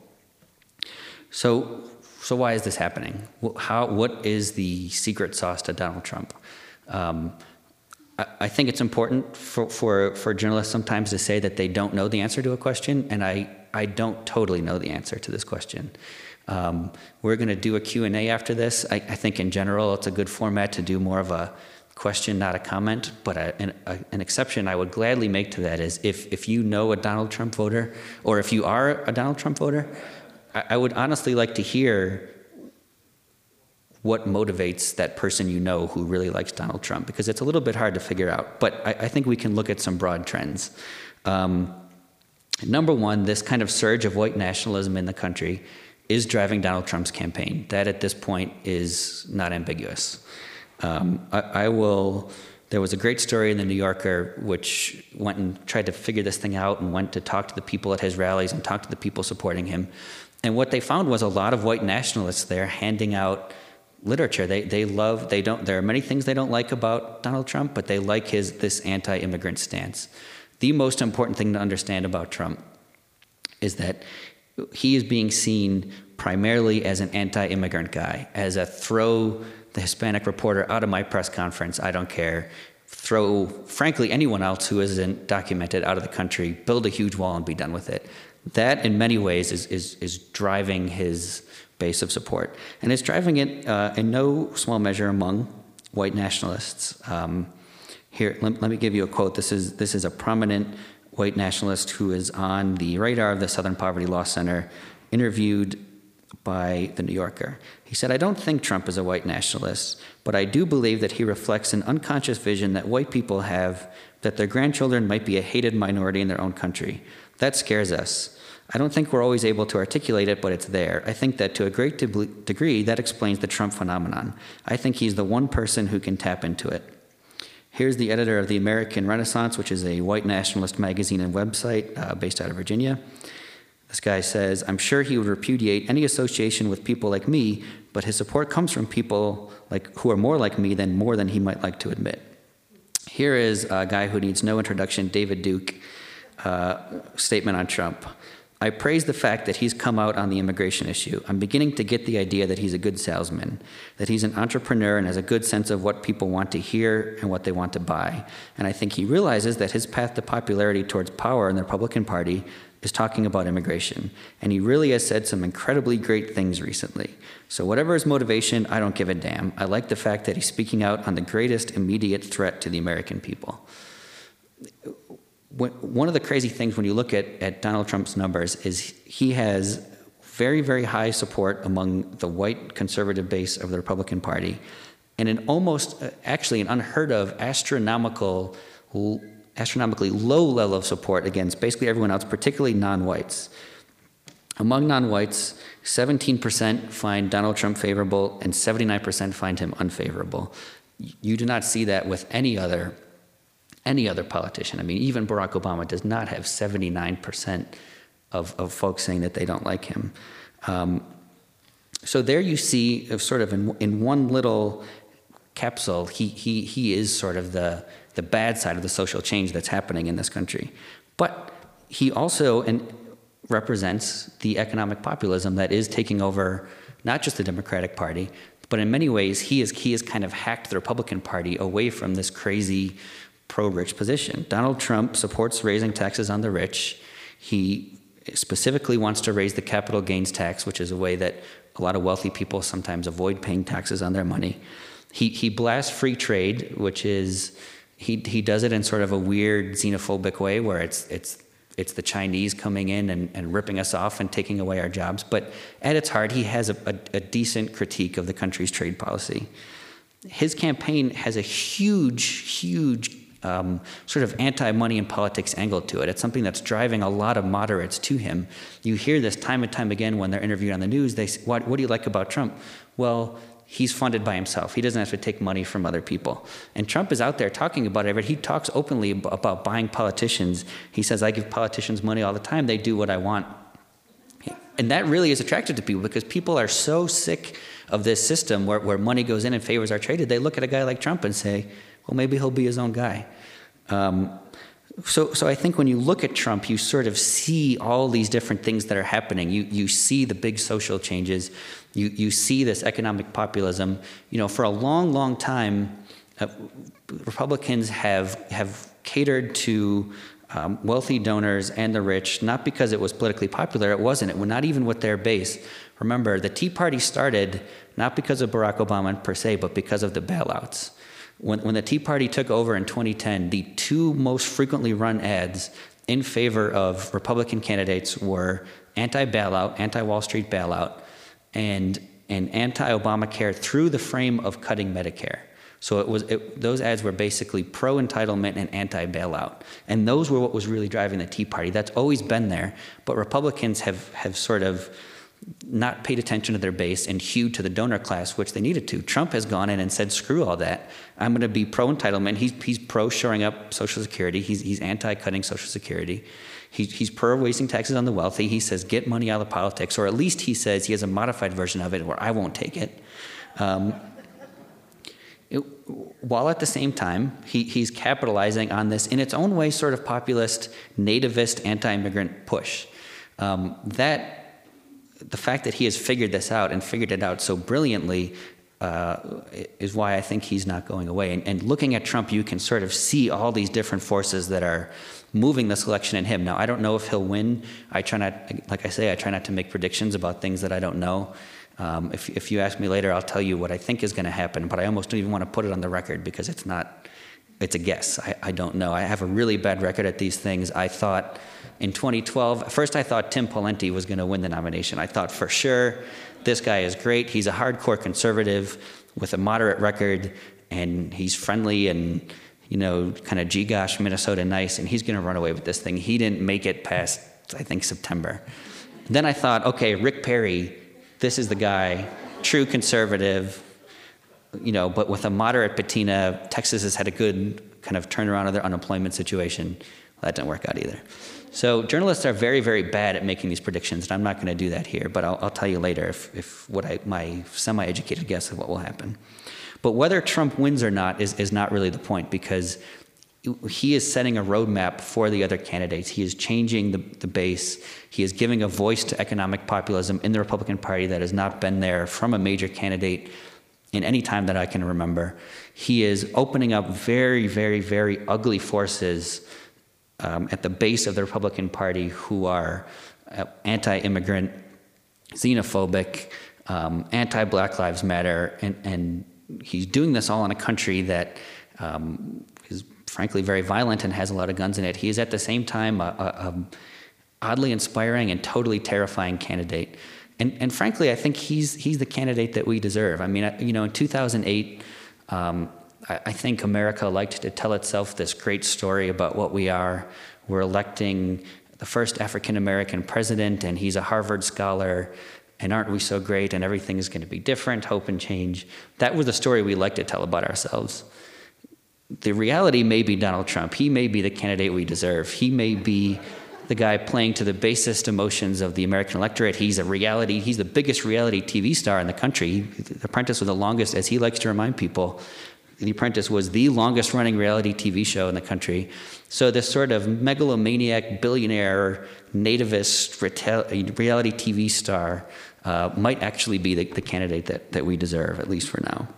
So, so why is this happening? How, what is the secret sauce to Donald Trump? Um, I, I think it's important for, for, for journalists sometimes to say that they don't know the answer to a question, and I, I don't totally know the answer to this question. Um, we're going to do a Q and A after this. I, I think in general it's a good format to do more of a question, not a comment, but a, an, a, an exception I would gladly make to that is if, if you know a Donald Trump voter, or if you are a Donald Trump voter, I, I would honestly like to hear what motivates that person you know who really likes Donald Trump, because it's a little bit hard to figure out, but I, I think we can look at some broad trends. Um, number one, this kind of surge of white nationalism in the country is driving Donald Trump's campaign. That at this point is not ambiguous. Um, I, I will, there was a great story in the New Yorker which went and tried to figure this thing out and went to talk to the people at his rallies and talk to the people supporting him. And what they found was a lot of white nationalists there handing out literature. They, they love, they don't, there are many things they don't like about Donald Trump, but they like his, this anti-immigrant stance. The most important thing to understand about Trump is that he is being seen primarily as an anti-immigrant guy, as a throw the Hispanic reporter out of my press conference, I don't care, throw, frankly, anyone else who isn't documented out of the country, build a huge wall and be done with it. That, in many ways, is, is, is driving his base of support. And it's driving it uh, in no small measure among white nationalists. Um, here, let, let me give you a quote. This is, this is a prominent white nationalist who is on the radar of the Southern Poverty Law Center, interviewed by the New Yorker. He said, "I don't think Trump is a white nationalist, but I do believe that he reflects an unconscious vision that white people have that their grandchildren might be a hated minority in their own country. That scares us. I don't think we're always able to articulate it, but it's there. I think that to a great de- degree, that explains the Trump phenomenon. I think he's the one person who can tap into it." Here's the editor of the American Renaissance, which is a white nationalist magazine and website uh, based out of Virginia. This guy says, "I'm sure he would repudiate any association with people like me, but his support comes from people like who are more like me than more than he might like to admit." Here is a guy who needs no introduction, David Duke, uh, statement on Trump. "I praise the fact that he's come out on the immigration issue. I'm beginning to get the idea that he's a good salesman, that he's an entrepreneur and has a good sense of what people want to hear and what they want to buy. And I think he realizes that his path to popularity towards power in the Republican Party is talking about immigration. And he really has said some incredibly great things recently. So whatever his motivation, I don't give a damn. I like the fact that he's speaking out on the greatest immediate threat to the American people." One of the crazy things when you look at, at Donald Trump's numbers is he has very, very high support among the white conservative base of the Republican Party, and an almost, uh, actually an unheard of astronomical, astronomically low level of support against basically everyone else, particularly non-whites. Among non-whites, seventeen percent find Donald Trump favorable and seventy-nine percent find him unfavorable. You do not see that with any other any other politician. I mean, even Barack Obama does not have seventy-nine percent of, of folks saying that they don't like him. Um, so there you see, of sort of in, in one little capsule, he, he, he is sort of the, the bad side of the social change that's happening in this country. But he also in, represents the economic populism that is taking over not just the Democratic Party, but in many ways, he is, he has kind of hacked the Republican Party away from this crazy pro-rich position. Donald Trump supports raising taxes on the rich. He specifically wants to raise the capital gains tax, which is a way that a lot of wealthy people sometimes avoid paying taxes on their money. He he blasts free trade, which is, he he does it in sort of a weird xenophobic way where it's it's it's the Chinese coming in and, and ripping us off and taking away our jobs. But at its heart, he has a, a, a decent critique of the country's trade policy. His campaign has a huge, huge Um, sort of anti-money and politics angle to it. It's something that's driving a lot of moderates to him. You hear this time and time again when they're interviewed on the news. They say, what, what do you like about Trump? Well, he's funded by himself. He doesn't have to take money from other people. And Trump is out there talking about it, but he talks openly about buying politicians. He says, "I give politicians money all the time. They do what I want." and that really is attractive to people because people are so sick of this system where, where money goes in and favors are traded. They look at a guy like Trump and say, well, maybe he'll be his own guy. Um, so, so I think when you look at Trump, you sort of see all these different things that are happening. You, you see the big social changes. You, you see this economic populism. You know, for a long, long time, uh, Republicans have, have catered to um, wealthy donors and the rich, not because it was politically popular. It wasn't. It was not even with their base. Remember, the Tea Party started not because of Barack Obama per se, but because of the bailouts. When, when the Tea Party took over in twenty ten, the two most frequently run ads in favor of Republican candidates were anti-bailout, anti-Wall Street bailout, and, and anti-Obamacare through the frame of cutting Medicare. So it was it, those ads were basically pro-entitlement and anti-bailout. And those were what was really driving the Tea Party. That's always been there, but Republicans have, have sort of not paid attention to their base and hewed to the donor class, which they needed to. Trump has gone in and said, screw all that. I'm going to be pro-entitlement. He's, he's pro-shoring up Social Security. He's, he's anti-cutting Social Security. He, he's pro-raising taxes on the wealthy. He says, get money out of politics, or at least he says he has a modified version of it where I won't take it. Um, it while at the same time, he, he's capitalizing on this, in its own way, sort of populist, nativist, anti-immigrant push. Um, that The fact that he has figured this out and figured it out so brilliantly uh, is why I think he's not going away. And, and looking at Trump, you can sort of see all these different forces that are moving this election in him. Now, I don't know if he'll win. I try not, like I say, I try not to make predictions about things that I don't know. Um, if, if you ask me later, I'll tell you what I think is going to happen, but I almost don't even want to put it on the record because it's not, it's a guess. I, I don't know. I have a really bad record at these things. I thought in twenty twelve, first I thought Tim Pawlenty was going to win the nomination. I thought for sure, this guy is great. He's a hardcore conservative with a moderate record, and he's friendly and, you know, kind of gee-gosh, Minnesota nice, and he's going to run away with this thing. He didn't make it past, I think, September. Then I thought, okay, Rick Perry, this is the guy, true conservative, you know, but with a moderate patina. Texas has had a good kind of turnaround of their unemployment situation. Well, that didn't work out either. So journalists are very, very bad at making these predictions, and I'm not going to do that here, but I'll, I'll tell you later if, if what I, my semi-educated guess of what will happen. But whether Trump wins or not is, is not really the point, because he is setting a roadmap for the other candidates. He is changing the, the base. He is giving a voice to economic populism in the Republican Party that has not been there from a major candidate in any time that I can remember. He is opening up very, very, very ugly forces um, at the base of the Republican Party who are uh, anti-immigrant, xenophobic, um, anti-Black Lives Matter, and, and he's doing this all in a country that um, is frankly very violent and has a lot of guns in it. He is at the same time a, a, a oddly inspiring and totally terrifying candidate. And, and frankly, I think he's he's the candidate that we deserve. I mean, you know, in two thousand eight, um, I, I think America liked to tell itself this great story about what we are. We're electing the first African-American president, and he's a Harvard scholar, and aren't we so great, and everything is going to be different, hope and change. That was the story we liked to tell about ourselves. The reality may be Donald Trump. He may be the candidate we deserve. He may be the guy playing to the basest emotions of the American electorate. He's a reality, he's the biggest reality T V star in the country. The Apprentice was the longest, as he likes to remind people, The Apprentice was the longest running reality T V show in the country. So this sort of megalomaniac, billionaire, nativist reality T V star uh, might actually be the, the candidate that, that we deserve, at least for now.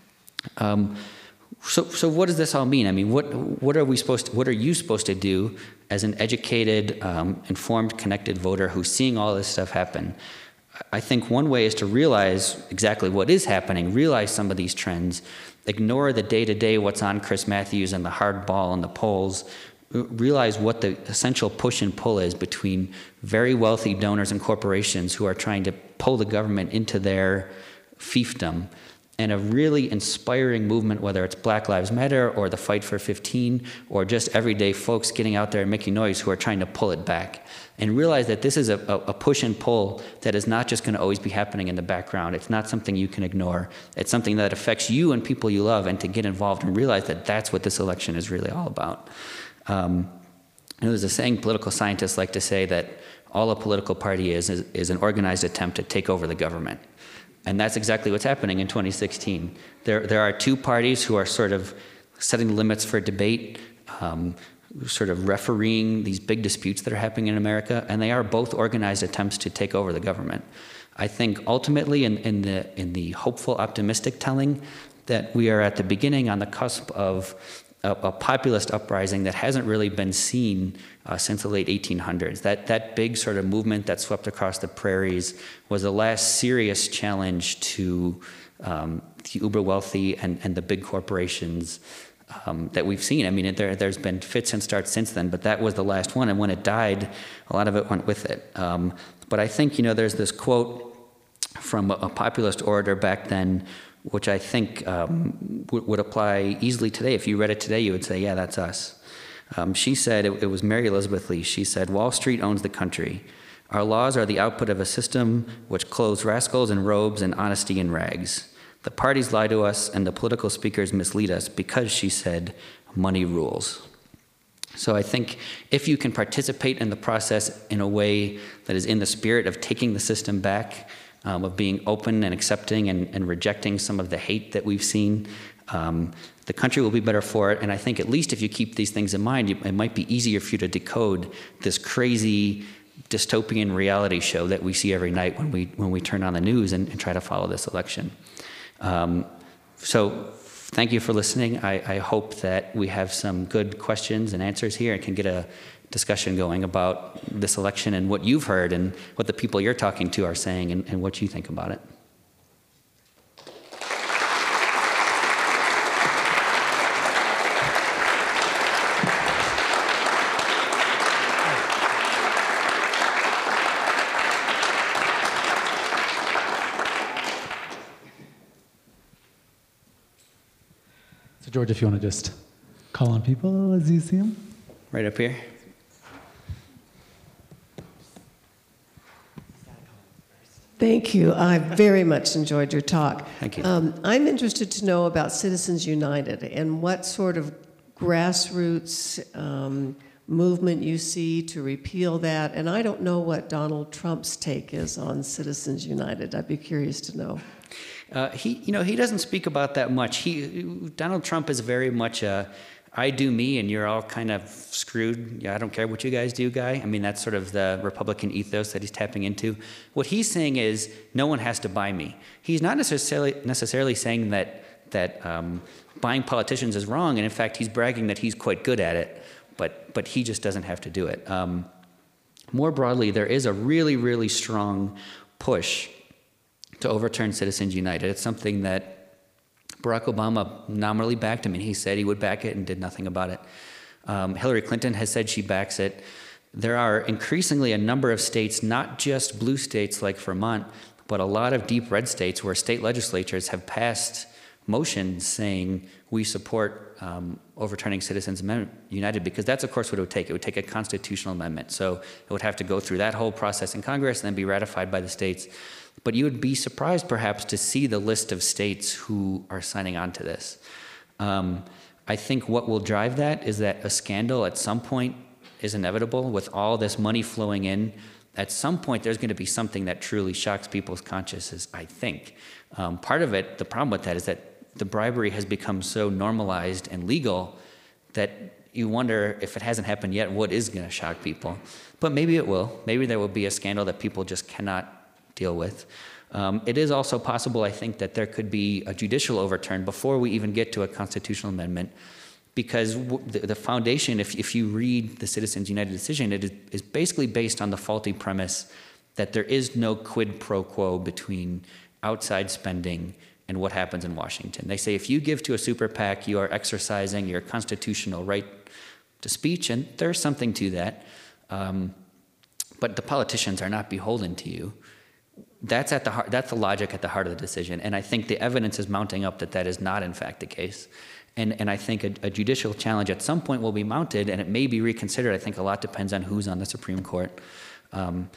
Um, So, so what does this all mean? I mean, what what are we supposed to, what are you supposed to do as an educated, um, informed, connected voter who's seeing all this stuff happen? I think one way is to realize exactly what is happening, realize some of these trends, ignore the day-to-day what's on Chris Matthews and the hard ball and the polls, realize what the essential push and pull is between very wealthy donors and corporations who are trying to pull the government into their fiefdom, and a really inspiring movement, whether it's Black Lives Matter or the Fight for fifteen or just everyday folks getting out there and making noise who are trying to pull it back. And realize that this is a, a push and pull that is not just going to always be happening in the background. It's not something you can ignore. It's something that affects you and people you love, and to get involved and realize that that's what this election is really all about. Um, You know, there's a saying political scientists like to say that all a political party is, is is an organized attempt to take over the government. And that's exactly what's happening in twenty sixteen. There, there are two parties who are sort of setting the limits for debate, um, sort of refereeing these big disputes that are happening in America, and they are both organized attempts to take over the government. I think ultimately in, in the in the hopeful, optimistic telling that we are at the beginning on the cusp of a, a populist uprising that hasn't really been seen uh, since the late eighteen hundreds. That that big sort of movement that swept across the prairies was the last serious challenge to um, the uber wealthy and, and the big corporations Um, that we've seen. I mean, there, there's been fits and starts since then, but that was the last one. And when it died, a lot of it went with it. Um, but I think, you know, there's this quote from a, a populist orator back then, which I think um, w- would apply easily today. If you read it today, you would say, yeah, that's us. Um, she said, it, it was Mary Elizabeth Lee, she said, "Wall Street owns the country. Our laws are the output of a system which clothes rascals in robes and honesty in rags. The parties lie to us and the political speakers mislead us because," she said, "money rules." So I think if you can participate in the process in a way that is in the spirit of taking the system back, um, of being open and accepting and, and rejecting some of the hate that we've seen, um, the country will be better for it. And I think at least if you keep these things in mind, you, it might be easier for you to decode this crazy dystopian reality show that we see every night when we when we turn on the news and, and try to follow this election. Um, so thank you for listening. I, I hope that we have some good questions and answers here and can get a discussion going about this election and what you've heard and what the people you're talking to are saying and, and what you think about it. George, if you want to just call on people as you see them. Right up here. Thank you. I very much enjoyed your talk. Thank you. Um, I'm interested to know about Citizens United and what sort of grassroots um, movement you see to repeal that. And I don't know what Donald Trump's take is on Citizens United. I'd be curious to know. Uh, he, you know, he doesn't speak about that much. He, Donald Trump is very much a, I do me and you're all kind of screwed. Yeah, I don't care what you guys do guy. I mean, that's sort of the Republican ethos that he's tapping into. What he's saying is, no one has to buy me. He's not necessarily necessarily saying that that um, buying politicians is wrong, and in fact, he's bragging that he's quite good at it. But but he just doesn't have to do it. Um, more broadly, there is a really really strong push to overturn Citizens United. It's something that Barack Obama nominally backed. I mean, he said he would back it and did nothing about it. Um, Hillary Clinton has said she backs it. There are increasingly a number of states, not just blue states like Vermont, but a lot of deep red states where state legislatures have passed motions saying we support um, overturning Citizens United, because that's, of course, what it would take. It would take a constitutional amendment. So it would have to go through that whole process in Congress and then be ratified by the states. But you would be surprised, perhaps, to see the list of states who are signing on to this. Um, I think what will drive that is that a scandal at some point is inevitable. With all this money flowing in, at some point there's going to be something that truly shocks people's consciences, I think. Um, part of it, the problem with that is that the bribery has become so normalized and legal that you wonder, if it hasn't happened yet, what is going to shock people. But maybe it will. Maybe there will be a scandal that people just cannot deal with. Um, it is also possible, I think, that there could be a judicial overturn before we even get to a constitutional amendment, because w- the, the foundation, if, if you read the Citizens United decision, it is, is basically based on the faulty premise that there is no quid pro quo between outside spending and what happens in Washington. They say if you give to a super PAC, you are exercising your constitutional right to speech, and there's something to that. Um, but the politicians are not beholden to you. That's at the heart, that's the logic at the heart of the decision, and I think the evidence is mounting up that that is not in fact the case. And and I think a, a judicial challenge at some point will be mounted, and it may be reconsidered. I think a lot depends on who's on the Supreme Court. Um,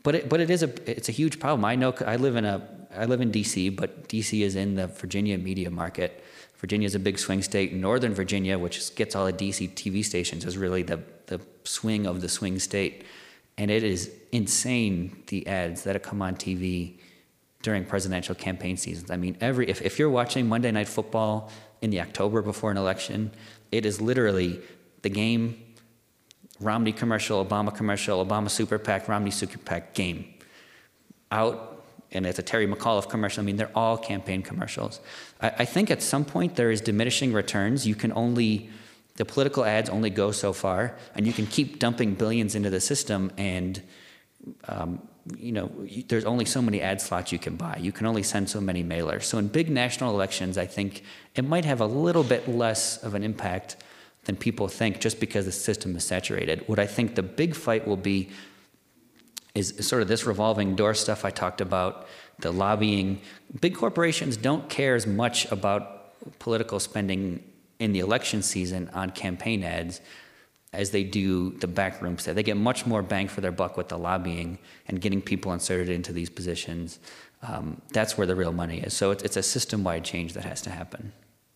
but it, but it is a it's a huge problem. I know I live in a I live in D C, but D C is in the Virginia media market. Virginia is a big swing state. Northern Virginia, which gets all the D C T V stations, is really the the swing of the swing state, and it is insane the ads that come on T V during presidential campaign seasons. I mean, every if, if you're watching Monday Night Football in the October before an election, it is literally the game, Romney commercial, Obama commercial, Obama super PAC, Romney super PAC, game. Out, and it's a Terry McAuliffe commercial. I mean, they're all campaign commercials. I, I think at some point there is diminishing returns. You can only, the political ads only go so far, and you can keep dumping billions into the system, and um, you know, there's only so many ad slots you can buy. You can only send so many mailers. So in big national elections, I think it might have a little bit less of an impact than people think, just because the system is saturated. What I think the big fight will be is sort of this revolving door stuff I talked about, the lobbying. Big corporations don't care as much about political spending in the election season on campaign ads as they do the backroom stuff. They get much more bang for their buck with the lobbying and getting people inserted into these positions. Um, that's where the real money is. So it's, it's a system-wide change that has to happen.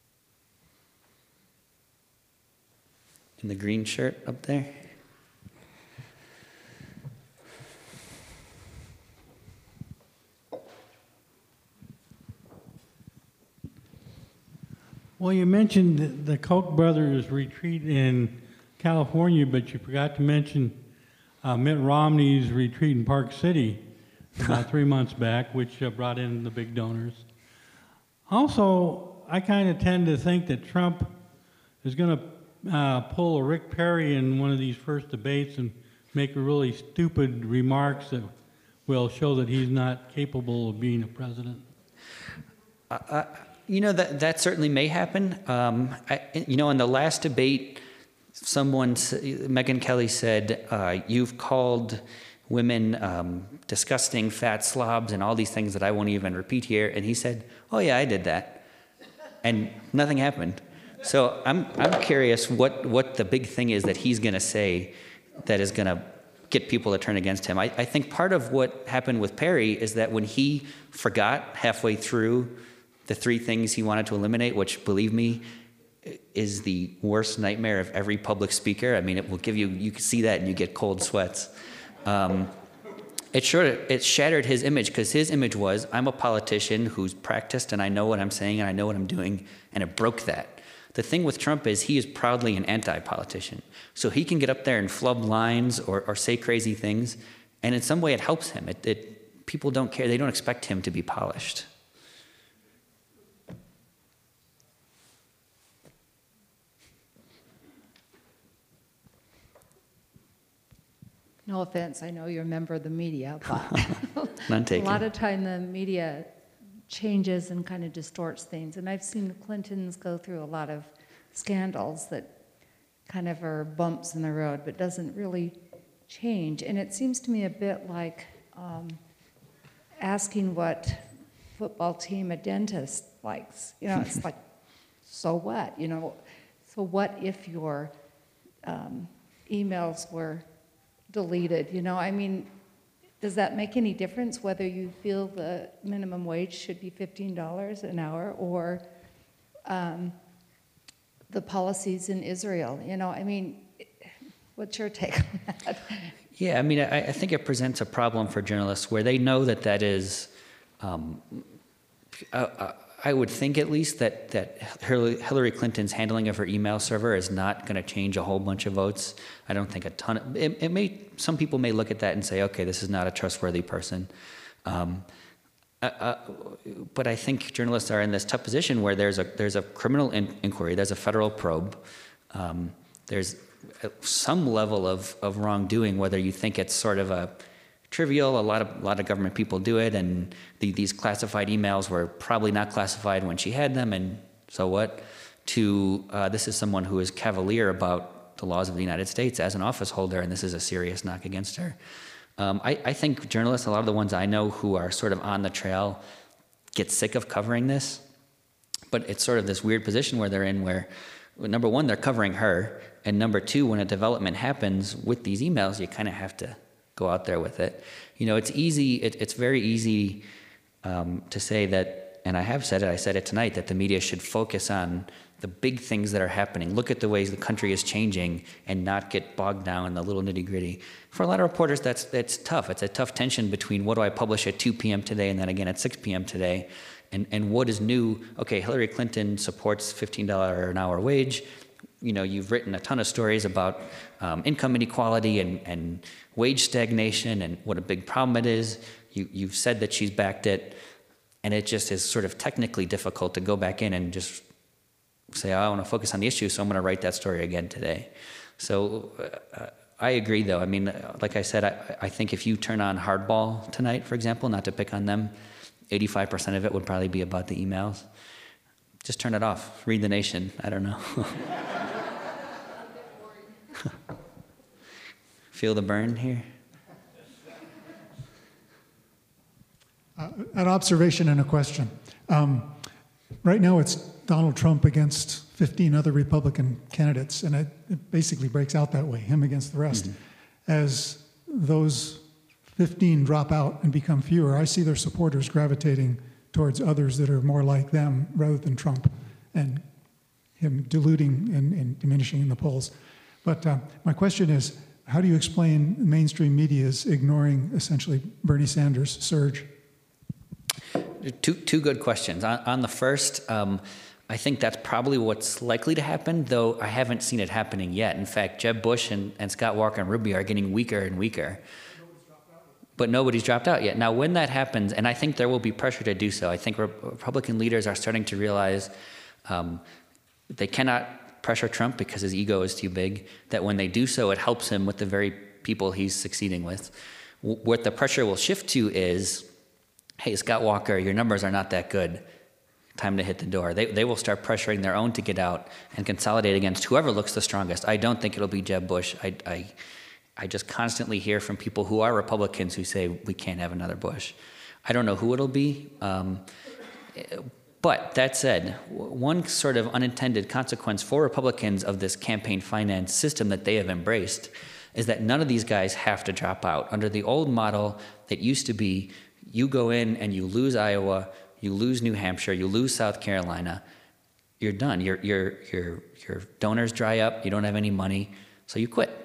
In the green shirt up there. Well, you mentioned the Koch brothers retreat in California, but you forgot to mention uh, Mitt Romney's retreat in Park City about three months back, which uh, brought in the big donors. Also, I kind of tend to think that Trump is going to uh, pull a Rick Perry in one of these first debates and make really stupid remarks that will show that he's not capable of being a president. Uh, uh, you know, that that certainly may happen. Um, I, you know, in the last debate, someone, Megyn Kelly said, uh, you've called women um, disgusting fat slobs and all these things that I won't even repeat here. And he said, oh yeah, I did that. And nothing happened. So I'm, I'm curious what, what the big thing is that he's gonna say that is gonna get people to turn against him. I, I think part of what happened with Perry is that when he forgot halfway through the three things he wanted to eliminate, which, believe me, is the worst nightmare of every public speaker. I mean, it will give you, you can see that and you get cold sweats. Um, it, sure, it shattered his image, because his image was, I'm a politician who's practiced and I know what I'm saying and I know what I'm doing, and it broke that. The thing with Trump is he is proudly an anti-politician. So he can get up there and flub lines or, or say crazy things, and in some way it helps him. It, it, people don't care, they don't expect him to be polished. No offense, I know you're a member of the media, but None a taken. lot of time the media changes and kind of distorts things. And I've seen the Clintons go through a lot of scandals that kind of are bumps in the road, but doesn't really change. And it seems to me a bit like um, asking what football team a dentist likes. You know, it's like, so what? You know, so what if your um, emails were deleted? You know, I mean, does that make any difference whether you feel the minimum wage should be fifteen dollars an hour or um, the policies in Israel? You know, I mean, what's your take on that? Yeah, I mean, I, I think it presents a problem for journalists where they know that that is, um, uh, I would think at least that, that Hillary Clinton's handling of her email server is not going to change a whole bunch of votes. I don't think a ton of, it, it may, some people may look at that and say, okay, this is not a trustworthy person. Um, uh, uh, but I think journalists are in this tough position where there's a, there's a criminal in, inquiry, there's a federal probe, um, there's some level of, of wrongdoing, whether you think it's sort of a trivial, a lot of a lot of government people do it, and the, these classified emails were probably not classified when she had them, and so what? To uh, this is someone who is cavalier about the laws of the United States as an office holder, and this is a serious knock against her. Um, I, I think journalists, a lot of the ones I know who are sort of on the trail, get sick of covering this, but it's sort of this weird position where they're in where, number one, they're covering her, and number two, when a development happens with these emails, you kind of have to go out there with it. You know, it's easy, it, it's very easy um, to say that, and I have said it, I said it tonight, that the media should focus on the big things that are happening. Look at the ways the country is changing and not get bogged down in the little nitty gritty. For a lot of reporters, that's, that's tough. It's a tough tension between what do I publish at two p.m. today and then again at six p.m. today, and, and what is new. Okay, Hillary Clinton supports fifteen dollars an hour wage. You know, you've written a ton of stories about um, income inequality and, and wage stagnation and what a big problem it is. You, you've said that she's backed it, and it just is sort of technically difficult to go back in and just say, oh, I want to focus on the issue, so I'm going to write that story again today. So uh, I agree, though. I mean, like I said, I, I think if you turn on Hardball tonight, for example, not to pick on them, eighty-five percent of it would probably be about the emails. Just turn it off. Read The Nation. I don't know. Feel the burn here? Uh, an observation and a question. Um, right now it's Donald Trump against fifteen other Republican candidates, and it, it basically breaks out that way, him against the rest. Mm-hmm. As those fifteen drop out and become fewer, I see their supporters gravitating towards others that are more like them rather than Trump, and him diluting and, and diminishing in the polls. But uh, my question is, how do you explain mainstream media's ignoring essentially Bernie Sanders' surge? Two, two good questions. On, on the first, um, I think that's probably what's likely to happen, though I haven't seen it happening yet. In fact, Jeb Bush and, and Scott Walker and Rubio are getting weaker and weaker. But nobody's dropped out yet. Now, when that happens, and I think there will be pressure to do so, I think Republican leaders are starting to realize um, they cannot pressure Trump because his ego is too big, that when they do so, it helps him with the very people he's succeeding with. W- what the pressure will shift to is, hey, Scott Walker, your numbers are not that good. Time to hit the door. They, they will start pressuring their own to get out and consolidate against whoever looks the strongest. I don't think it'll be Jeb Bush. I, I, I just constantly hear from people who are Republicans who say we can't have another Bush. I don't know who it'll be. Um, But that said, one sort of unintended consequence for Republicans of this campaign finance system that they have embraced is that none of these guys have to drop out. Under the old model, it used to be you go in and you lose Iowa, you lose New Hampshire, you lose South Carolina, you're done. Your, your, your, your donors dry up, you don't have any money, so you quit.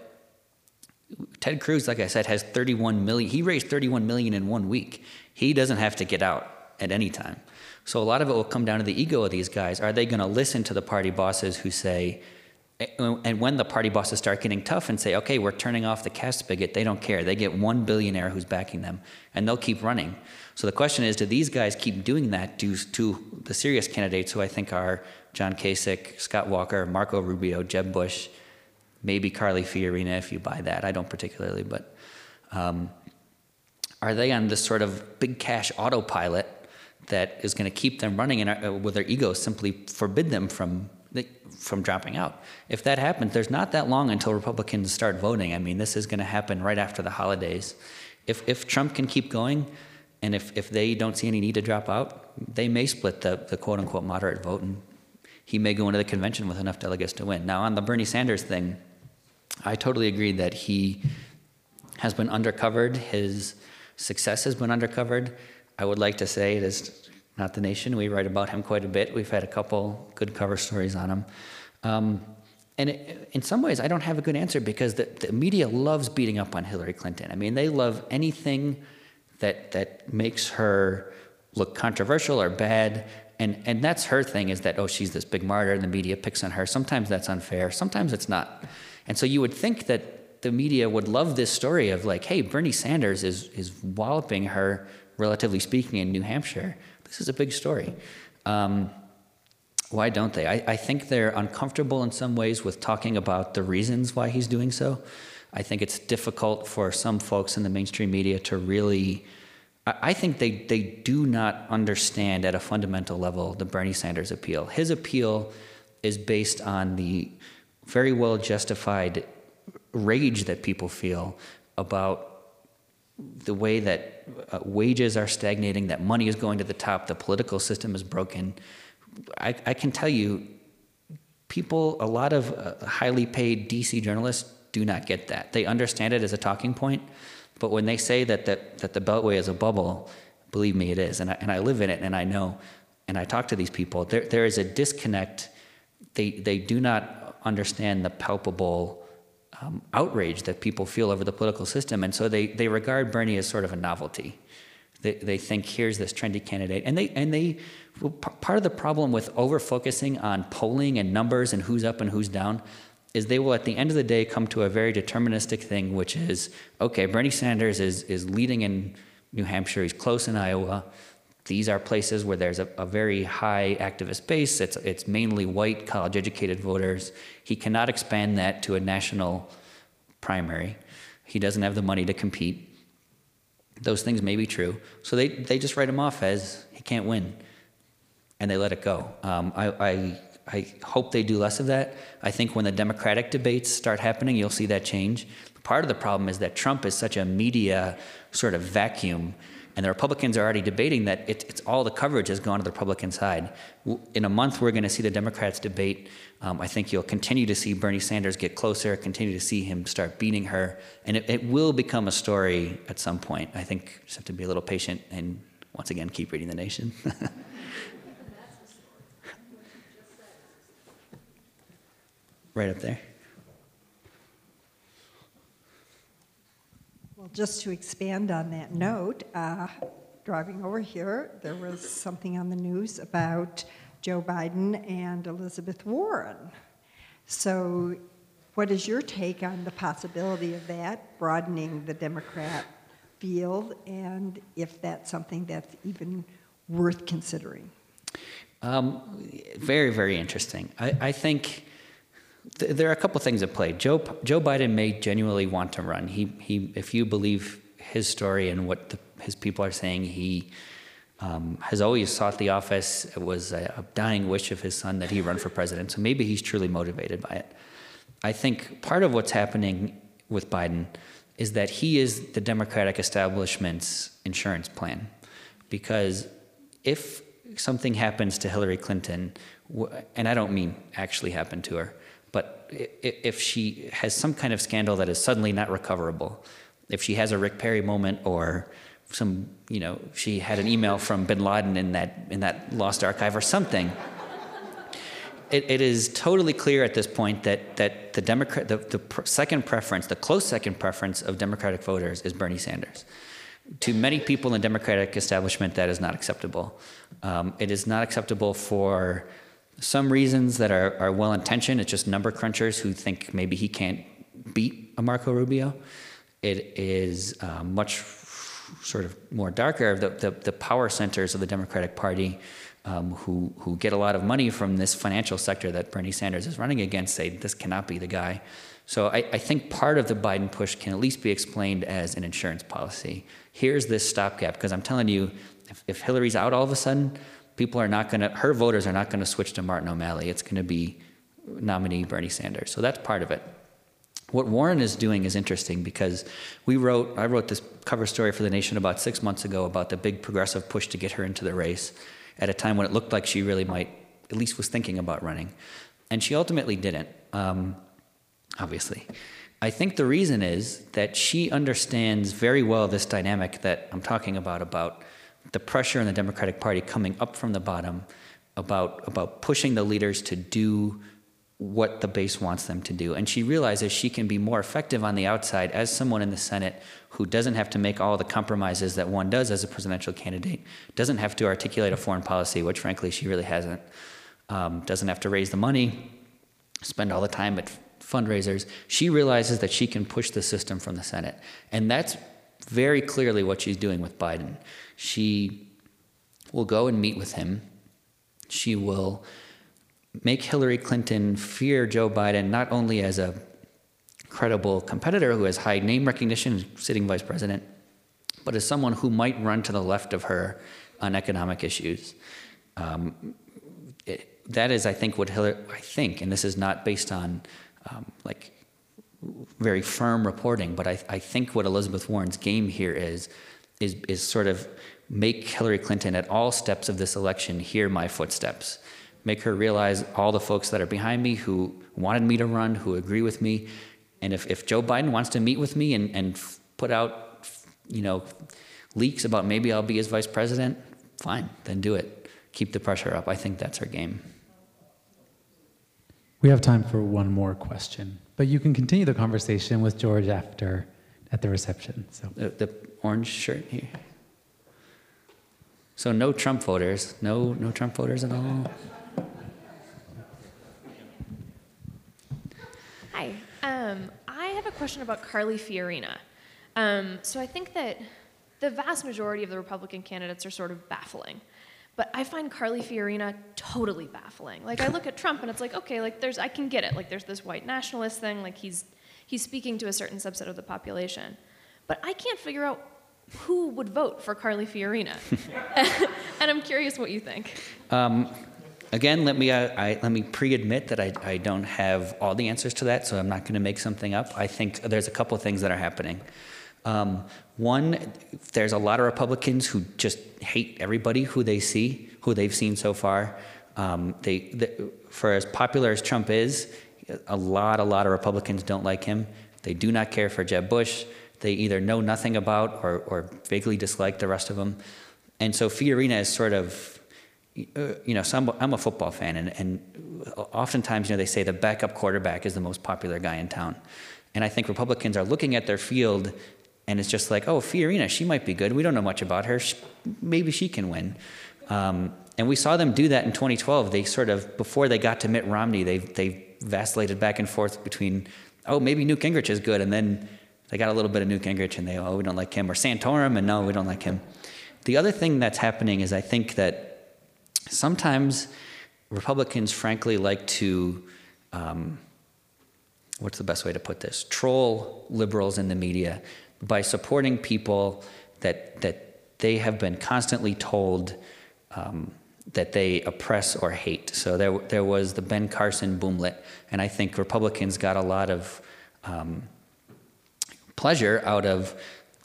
Ted Cruz, like I said, has thirty-one million. He raised thirty-one million in one week. He doesn't have to get out at any time. So a lot of it will come down to the ego of these guys. Are they going to listen to the party bosses who say, and when the party bosses start getting tough and say, okay, we're turning off the cash spigot, they don't care. They get one billionaire who's backing them, and they'll keep running. So the question is, do these guys keep doing that to, to the serious candidates who I think are John Kasich, Scott Walker, Marco Rubio, Jeb Bush, maybe Carly Fiorina if you buy that. I don't particularly, but um, are they on this sort of big cash autopilot that is going to keep them running, and uh, with their egos simply forbid them from from dropping out? If that happens, there's not that long until Republicans start voting. I mean, this is going to happen right after the holidays. If if Trump can keep going, and if, if they don't see any need to drop out, they may split the, the quote-unquote moderate vote, and he may go into the convention with enough delegates to win. Now, on the Bernie Sanders thing, I totally agree that he has been undercovered. His success has been undercovered. I would like to say it is not The Nation. We write about him quite a bit. We've had a couple good cover stories on him. Um, and it, in some ways, I don't have a good answer because the, the media loves beating up on Hillary Clinton. I mean, they love anything that that makes her look controversial or bad. And, and that's her thing, is that, oh, she's this big martyr and the media picks on her. Sometimes that's unfair. Sometimes it's not. And so you would think that the media would love this story of like, hey, Bernie Sanders is is walloping her, relatively speaking, in New Hampshire. This is a big story. Um, why don't they? I, I think they're uncomfortable in some ways with talking about the reasons why he's doing so. I think it's difficult for some folks in the mainstream media to really, I, I think they, they do not understand at a fundamental level the Bernie Sanders appeal. His appeal is based on the very well justified rage that people feel about the way that uh, wages are stagnating, that money is going to the top, the political system is broken. I, I can tell you, people, a lot of uh, highly paid D C journalists do not get that. They understand it as a talking point, but when they say that, that, that the Beltway is a bubble, believe me, it is. And I, and I live in it, and I know, and I talk to these people. There, there is a disconnect. They, they do not understand the palpable um, outrage that people feel over the political system, and so they, they regard Bernie as sort of a novelty. They, they think, here's this trendy candidate. And they, and they well, p- part of the problem with over-focusing on polling and numbers and who's up and who's down is they will, at the end of the day, come to a very deterministic thing, which is, okay, Bernie Sanders is, is leading in New Hampshire, he's close in Iowa. These are places where there's a, a very high activist base. It's, it's mainly white, college-educated voters. He cannot expand that to a national primary. He doesn't have the money to compete. Those things may be true. So they, they just write him off as he can't win, and they let it go. Um, I, I, I hope they do less of that. I think when the Democratic debates start happening, you'll see that change. Part of the problem is that Trump is such a media sort of vacuum, and the Republicans are already debating that it, it's all the coverage has gone to the Republican side. In a month, we're going to see the Democrats debate. Um, I think you'll continue to see Bernie Sanders get closer, continue to see him start beating her, and it, it will become a story at some point. I think you just have to be a little patient and, once again, keep reading The Nation. Right up there. Well, just to expand on that note, uh, driving over here, there was something on the news about Joe Biden and Elizabeth Warren. So what is your take on the possibility of that, broadening the Democrat field, and if that's something that's even worth considering? Um, very, very interesting. I, I think th- there are a couple things at play. Joe Joe Biden may genuinely want to run. He he, if you believe his story and what the, his people are saying, he um, has always sought the office. It was a, a dying wish of his son that he run for president. So maybe he's truly motivated by it. I think part of what's happening with Biden is that he is the Democratic establishment's insurance plan, because if something happens to Hillary Clinton, and I don't mean actually happened to her, but if she has some kind of scandal that is suddenly not recoverable, if she has a Rick Perry moment, or some, you know, she had an email from Bin Laden in that in that lost archive or something, it, it is totally clear at this point that that the Democrat, the, the pr- second preference, the close second preference of Democratic voters is Bernie Sanders. To many people in the Democratic establishment, that is not acceptable. Um, it is not acceptable for some reasons that are, are well-intentioned. It's just number crunchers who think maybe he can't beat a Marco Rubio. It is uh, much sort of more darker, the, the, the power centers of the Democratic Party um, who, who get a lot of money from this financial sector that Bernie Sanders is running against say this cannot be the guy. So I, I think part of the Biden push can at least be explained as an insurance policy. Here's this stopgap, because I'm telling you, if, if Hillary's out all of a sudden, people are not going to, her voters are not going to switch to Martin O'Malley. It's going to be nominee Bernie Sanders. So that's part of it. What Warren is doing is interesting, because we wrote, I wrote this cover story for The Nation about six months ago about the big progressive push to get her into the race at a time when it looked like she really might, at least was thinking about running. And she ultimately didn't. Um, Obviously. I think the reason is that she understands very well this dynamic that I'm talking about, about the pressure in the Democratic Party coming up from the bottom, about, about pushing the leaders to do what the base wants them to do. And she realizes she can be more effective on the outside as someone in the Senate who doesn't have to make all the compromises that one does as a presidential candidate, doesn't have to articulate a foreign policy, which frankly she really hasn't, um, doesn't have to raise the money, spend all the time at fundraisers. She realizes that she can push the system from the Senate. And that's very clearly what she's doing with Biden. She will go and meet with him. She will make Hillary Clinton fear Joe Biden not only as a credible competitor who has high name recognition, sitting vice president, but as someone who might run to the left of her on economic issues. Um, it, that is, I think, what Hillary, I think, and this is not based on Um, like very firm reporting, but I, I think what Elizabeth Warren's game here is, is, is sort of make Hillary Clinton at all steps of this election hear my footsteps, make her realize all the folks that are behind me who wanted me to run, who agree with me, And if, if Joe Biden wants to meet with me and, and f- put out, you know, leaks about maybe I'll be his vice president, fine, then do it. Keep the pressure up. I think that's our game. We have time for one more question, but you can continue the conversation with George after at the reception. So The, the orange shirt here. So no Trump voters. No, no Trump voters at all. Hi. Um, I have a question about Carly Fiorina. Um, so I think that the vast majority of the Republican candidates are sort of baffling. But I find Carly Fiorina totally baffling. Like, I look at Trump and it's like, okay, like there's, I can get it. Like, there's this white nationalist thing. Like, he's, he's speaking to a certain subset of the population. But I can't figure out who would vote for Carly Fiorina. And I'm curious what you think. Um, again, let me uh, I, let me pre-admit that I, I don't have all the answers to that, so I'm not going to make something up. I think there's a couple of things that are happening. Um, one, there's a lot of Republicans who just hate everybody who they see, who they've seen so far. Um, they, they, for as popular as Trump is, a lot, a lot of Republicans don't like him. They do not care for Jeb Bush. They either know nothing about or, or vaguely dislike the rest of them. And so Fiorina is sort of, uh, you know, so I'm, I'm a football fan, and, and oftentimes, you know, they say the backup quarterback is the most popular guy in town. And I think Republicans are looking at their field, and it's just like, oh, Fiorina, she might be good. We don't know much about her. She, maybe she can win. Um, and we saw them do that in twenty twelve. They sort of, before they got to Mitt Romney, they they vacillated back and forth between, oh, maybe Newt Gingrich is good, and then they got a little bit of Newt Gingrich, and they, oh, we don't like him, or Santorum, and no, we don't like him. The other thing that's happening is I think that sometimes Republicans, frankly, like to, um, what's the best way to put this, troll liberals in the media by supporting people that that they have been constantly told um, that they oppress or hate. So there there was the Ben Carson boomlet, and I think Republicans got a lot of um, pleasure out of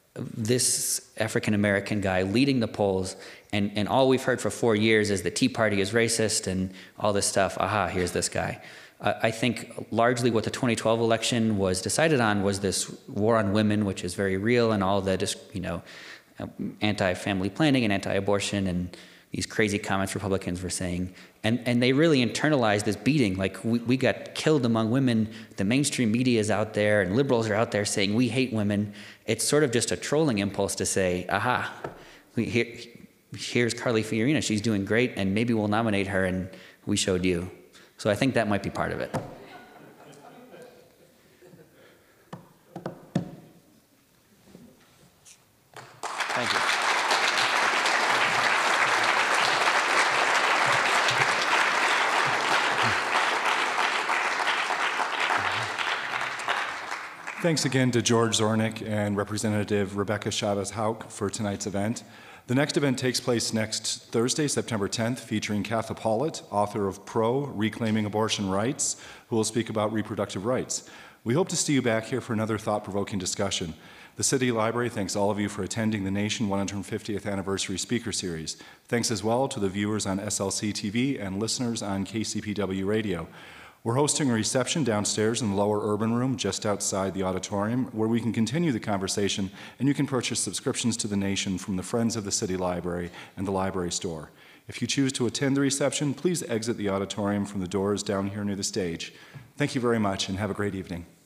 this African-American guy leading the polls, and, and all we've heard for four years is the Tea Party is racist and all this stuff. Aha, here's this guy. Uh, I think largely what the twenty twelve election was decided on was this war on women, which is very real, and all the, you know, anti-family planning and anti-abortion and these crazy comments Republicans were saying. And and they really internalized this beating. Like, we, we got killed among women. The mainstream media is out there, and liberals are out there saying we hate women. It's sort of just a trolling impulse to say, aha, we, here, here's Carly Fiorina. She's doing great, and maybe we'll nominate her, and we showed you. So I think that might be part of it. Thank you. Thanks again to George Zornick and Representative Rebecca Chavez-Hauk for tonight's event. The next event takes place next Thursday, September tenth, featuring Katha Pollitt, author of Pro, Reclaiming Abortion Rights, who will speak about reproductive rights. We hope to see you back here for another thought-provoking discussion. The City Library thanks all of you for attending the Nation one hundred fiftieth Anniversary Speaker Series. Thanks as well to the viewers on S L C T V and listeners on K C P W Radio. We're hosting a reception downstairs in the lower urban room just outside the auditorium where we can continue the conversation, and you can purchase subscriptions to the Nation from the Friends of the City Library and the Library Store. If you choose to attend the reception, please exit the auditorium from the doors down here near the stage. Thank you very much and have a great evening.